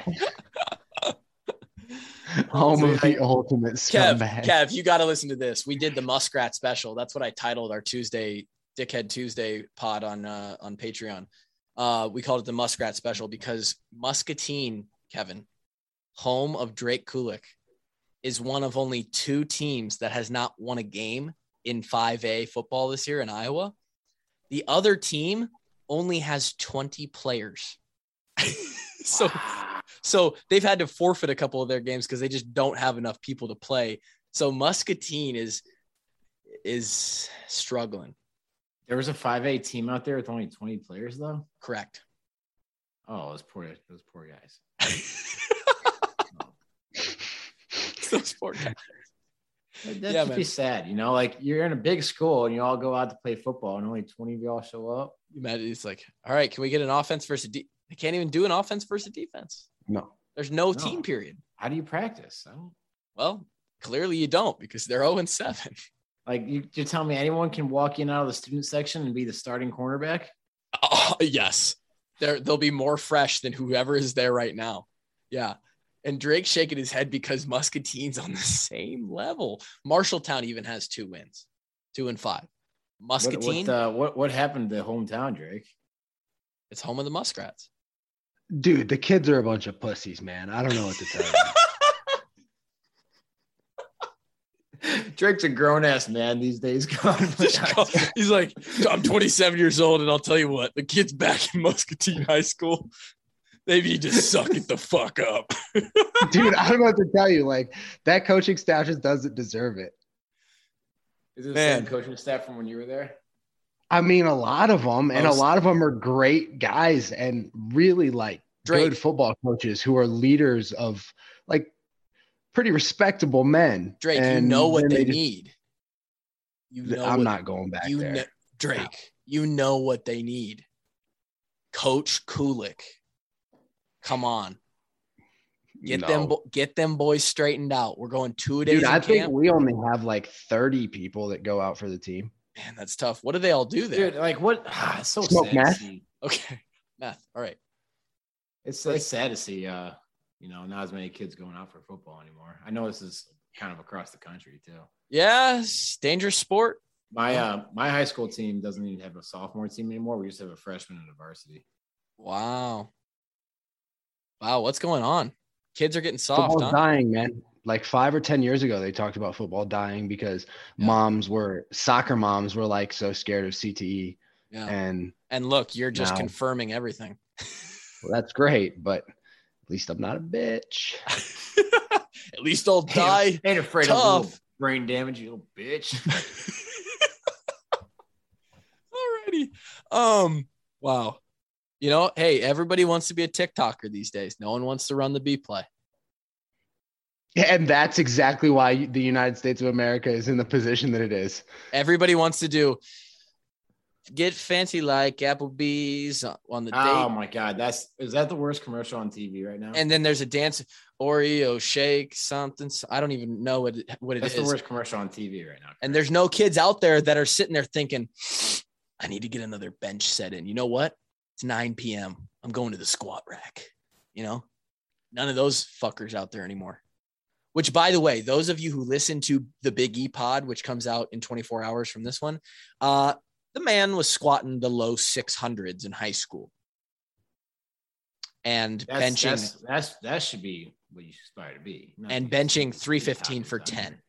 Home of the ultimate scumbag. Kev, you got to listen to this. We did the Muskrat special. That's what I titled our Dickhead Tuesday pod on Patreon. We called it the Muskrat special because Muscatine, Kevin, home of Drake Kulik, is one of only 2 teams that has not won a game in 5A football this year in Iowa. The other team only has 20 players. So they've had to forfeit a couple of their games because they just don't have enough people to play. So Muscatine is struggling. There was a 5A team out there with only 20 players, though? Correct. Oh, those poor guys. Those poor guys. That'd be sad, like you're in a big school and you all go out to play football and only 20 of y'all show up. You imagine it's like, all right, can we get an offense versus they can't even do an offense versus defense. No. There's no team period. How do you practice? Well, clearly you don't because they're 0-7. Like you're telling me anyone can walk in out of the student section and be the starting cornerback? Oh, yes. They'll be more fresh than whoever is there right now. Yeah. And Drake's shaking his head because Muscatine's on the same level. Marshalltown even has 2 wins, 2-5. Muscatine. What happened to hometown, Drake? It's home of the Muskrats. Dude, the kids are a bunch of pussies, man. I don't know what to tell you. Drake's a grown ass man these days. He's like, I'm 27 years old, and I'll tell you what, the kids back in Muscatine High School, they need to suck it the fuck up. Dude, I don't know what to tell you. Like, that coaching staff just doesn't deserve it. Is it the same coaching staff from when you were there? I mean, a lot of them, and a lot of them are great guys and really like good football coaches who are leaders of like pretty respectable men. Drake, and you know what they need. You know, I'm not going back there. Drake, you know what they need. Coach Kulik. Come on. Get them boys straightened out. We're going 2 days. Dude, I think we only have like 30 people that go out for the team. Man, that's tough. What do they all do there? Dude, like what? It's so Smoke sad meth? to see. Okay, meth. All right. It's sad to see, not as many kids going out for football anymore. I know this is kind of across the country too. Yes, dangerous sport. My high school team doesn't even have a sophomore team anymore. We used to have a freshman and a varsity. Wow, what's going on? Kids are getting soft. Football's dying, man. Like 5 or 10 years ago, they talked about football dying because soccer moms were like so scared of CTE. Yeah. And look, you're just confirming everything. Well, that's great, but at least I'm not a bitch. At least I'll die. Ain't afraid of a little brain damage, you little bitch. Alrighty. Wow. Hey, everybody wants to be a TikToker these days. No one wants to run the B play. And that's exactly why the United States of America is in the position that it is. Everybody wants to get fancy like Applebee's on the date. Oh my God. Is that the worst commercial on TV right now? And then there's a dance Oreo shake, something. I don't even know what it is. That's the worst commercial on TV right now. And there's no kids out there that are sitting there thinking, I need to get another bench set in. You know what? It's 9 p.m. I'm going to the squat rack. None of those fuckers out there anymore. Which, by the way, those of you who listen to the Big E pod, which comes out in 24 hours from this one, the man was squatting the low 600s in high school. And benching. That should be what you aspire to be. And benching 315 for 10.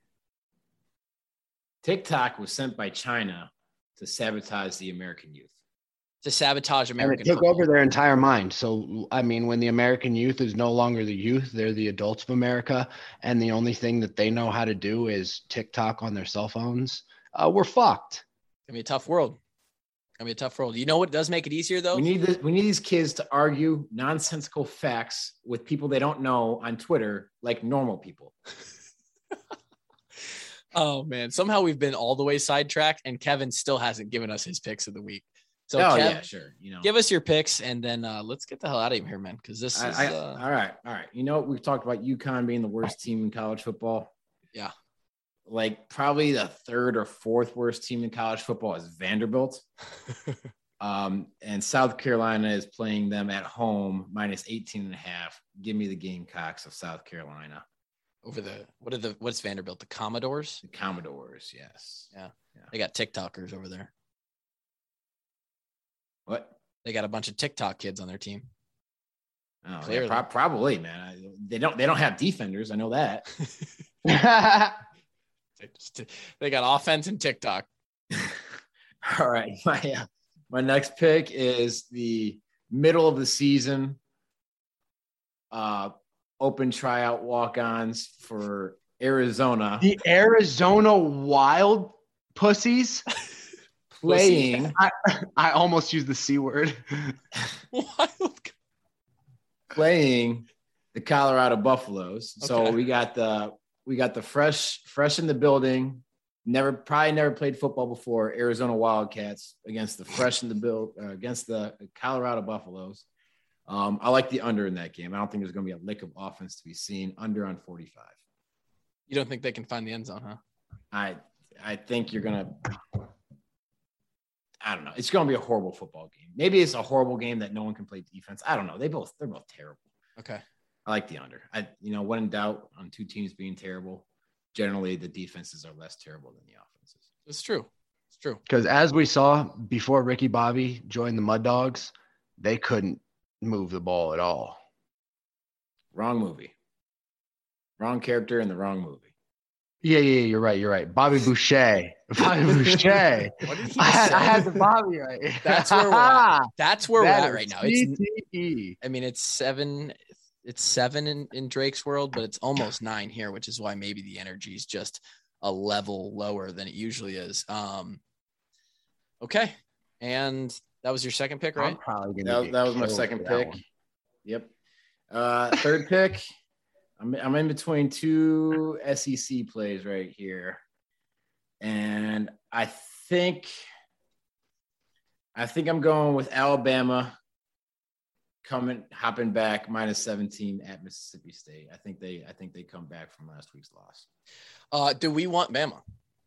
TikTok was sent by China to sabotage the American youth. To sabotage American and it took over their entire mind. So, I mean, when the American youth is no longer the youth, they're the adults of America. And the only thing that they know how to do is TikTok on their cell phones. We're fucked. It's going to be a tough world. You know what does make it easier, though? We need these kids to argue nonsensical facts with people they don't know on Twitter like normal people. Oh, man. Somehow we've been all the way sidetracked, and Kevin still hasn't given us his picks of the week. So, Kev, yeah, sure. Give us your picks, and then let's get the hell out of here, man, because this is all right. We've talked about UConn being the worst team in college football. Yeah. Like, probably the third or fourth worst team in college football is Vanderbilt. And South Carolina is playing them at home, minus 18.5. Give me the Gamecocks of South Carolina. Over what's Vanderbilt? The Commodores? The Commodores, yes. Yeah. They got TikTokers over there. What? They got a bunch of TikTok kids on their team. Oh, yeah, probably, man. They don't have defenders. I know that. They got offense and TikTok. All right. My next pick is the middle of the season open tryout walk-ons for Arizona. The Arizona Wild Pussies. Playing. I almost used the C word. Playing the Colorado Buffaloes. Okay. So we got the fresh in the building. Probably never played football before. Arizona Wildcats against the fresh in the against the Colorado Buffaloes. I like the under in that game. I don't think there's going to be a lick of offense to be seen. Under on 45. You don't think they can find the end zone, huh? I think you're going to. I don't know. It's going to be a horrible football game. Maybe it's a horrible game that no one can play defense. I don't know. They're both terrible. Okay. I like the under. When in doubt on two teams being terrible, generally the defenses are less terrible than the offenses. It's true. Because as we saw before Ricky Bobby joined the Mud Dogs, they couldn't move the ball at all. Wrong movie. Wrong character in the wrong movie. Yeah, you're right. Bobby Boucher. Bobby Boucher. What did he I say? had the Bobby right. That's where we're at. That's where we're That at is right now. CTE. I mean, it's 7. It's 7 in Drake's world, but it's almost 9 here, which is why maybe the energy is just a level lower than it usually is. Okay, and that was your second pick, right? I'm probably gonna That was my killed second for that pick. one. Yep. Third pick. I'm in between two SEC plays right here, and I think I'm going with Alabama hopping back -17 at Mississippi State. I think they come back from last week's loss. Do we want Bama?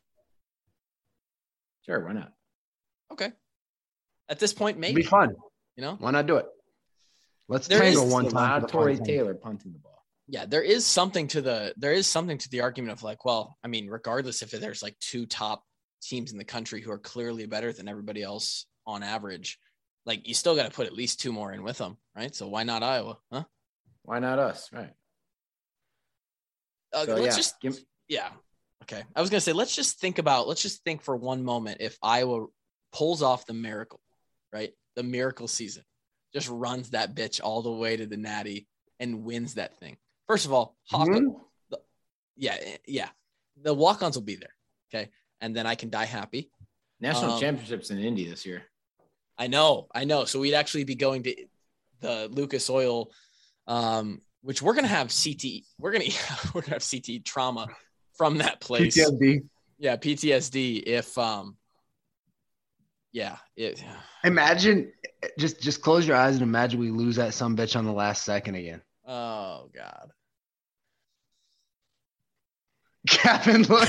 Sure, why not? Okay. At this point, It'd maybe. be fun. You know, Why not do it? Let's There tangle is one It's time. allowed for the Torrey fun. Taylor punting the ball. yeah, there is something to the argument of like, well, I mean, regardless if there's like 2 top teams in the country who are clearly better than everybody else on average, like you still got to put at least 2 more in with them, right? So why not Iowa? Huh? Why not us? Right. So, let's yeah, Okay. I was going to say, let's just think for one moment if Iowa pulls off the miracle, right? The miracle season, just runs that bitch all the way to the Natty and wins that thing. First of all, the walk-ons will be there. Okay. And then I can die happy. National championships in Indy this year. I know. So we'd actually be going to the Lucas Oil, which we're going to have CT. We're going to have CT trauma from that place. PTSD. Yeah, PTSD. If Imagine, just close your eyes and imagine we lose that sumbitch on the last second again. Oh God. Kevin, look.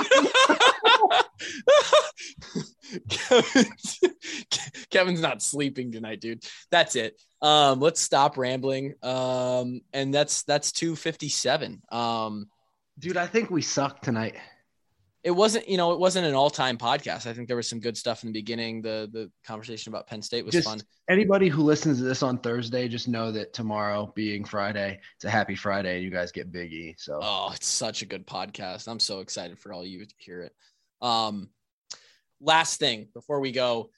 Kevin's not sleeping tonight, dude. That's it. Let's stop rambling. And that's 257. Dude, I think we sucked tonight. It wasn't an all-time podcast. I think there was some good stuff in the beginning. The conversation about Penn State was fun. Anybody who listens to this on Thursday, just know that tomorrow being Friday, it's a happy Friday and you guys get Big E. So it's such a good podcast. I'm so excited for all you to hear it. Last thing before we go,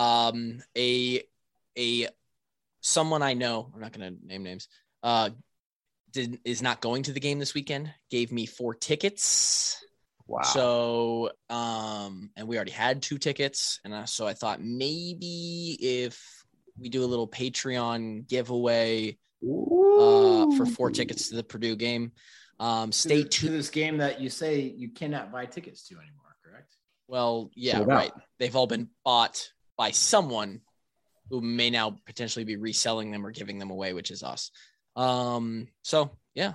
someone I know, I'm not going to name names, is not going to the game this weekend, gave me 4 tickets. wow. So, and we already had 2 tickets. And so I thought maybe if we do a little Patreon giveaway for 4 tickets to the Purdue game, stay tuned to this game that you say you cannot buy tickets to anymore, correct? Well, yeah, Sold out. right. They've all been bought by someone who may now potentially be reselling them or giving them away, which is us. So yeah.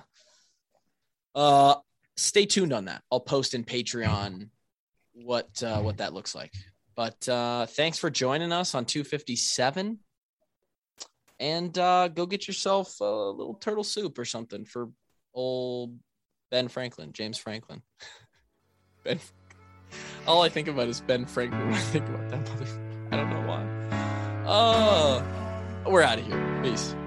Stay tuned on that. I'll post in Patreon what that looks like. But thanks for joining us on 257. And go get yourself a little turtle soup or something for old James Franklin. Ben. All I think about is Ben Franklin when I think about that motherfucker. I don't know why. We're out of here. Peace.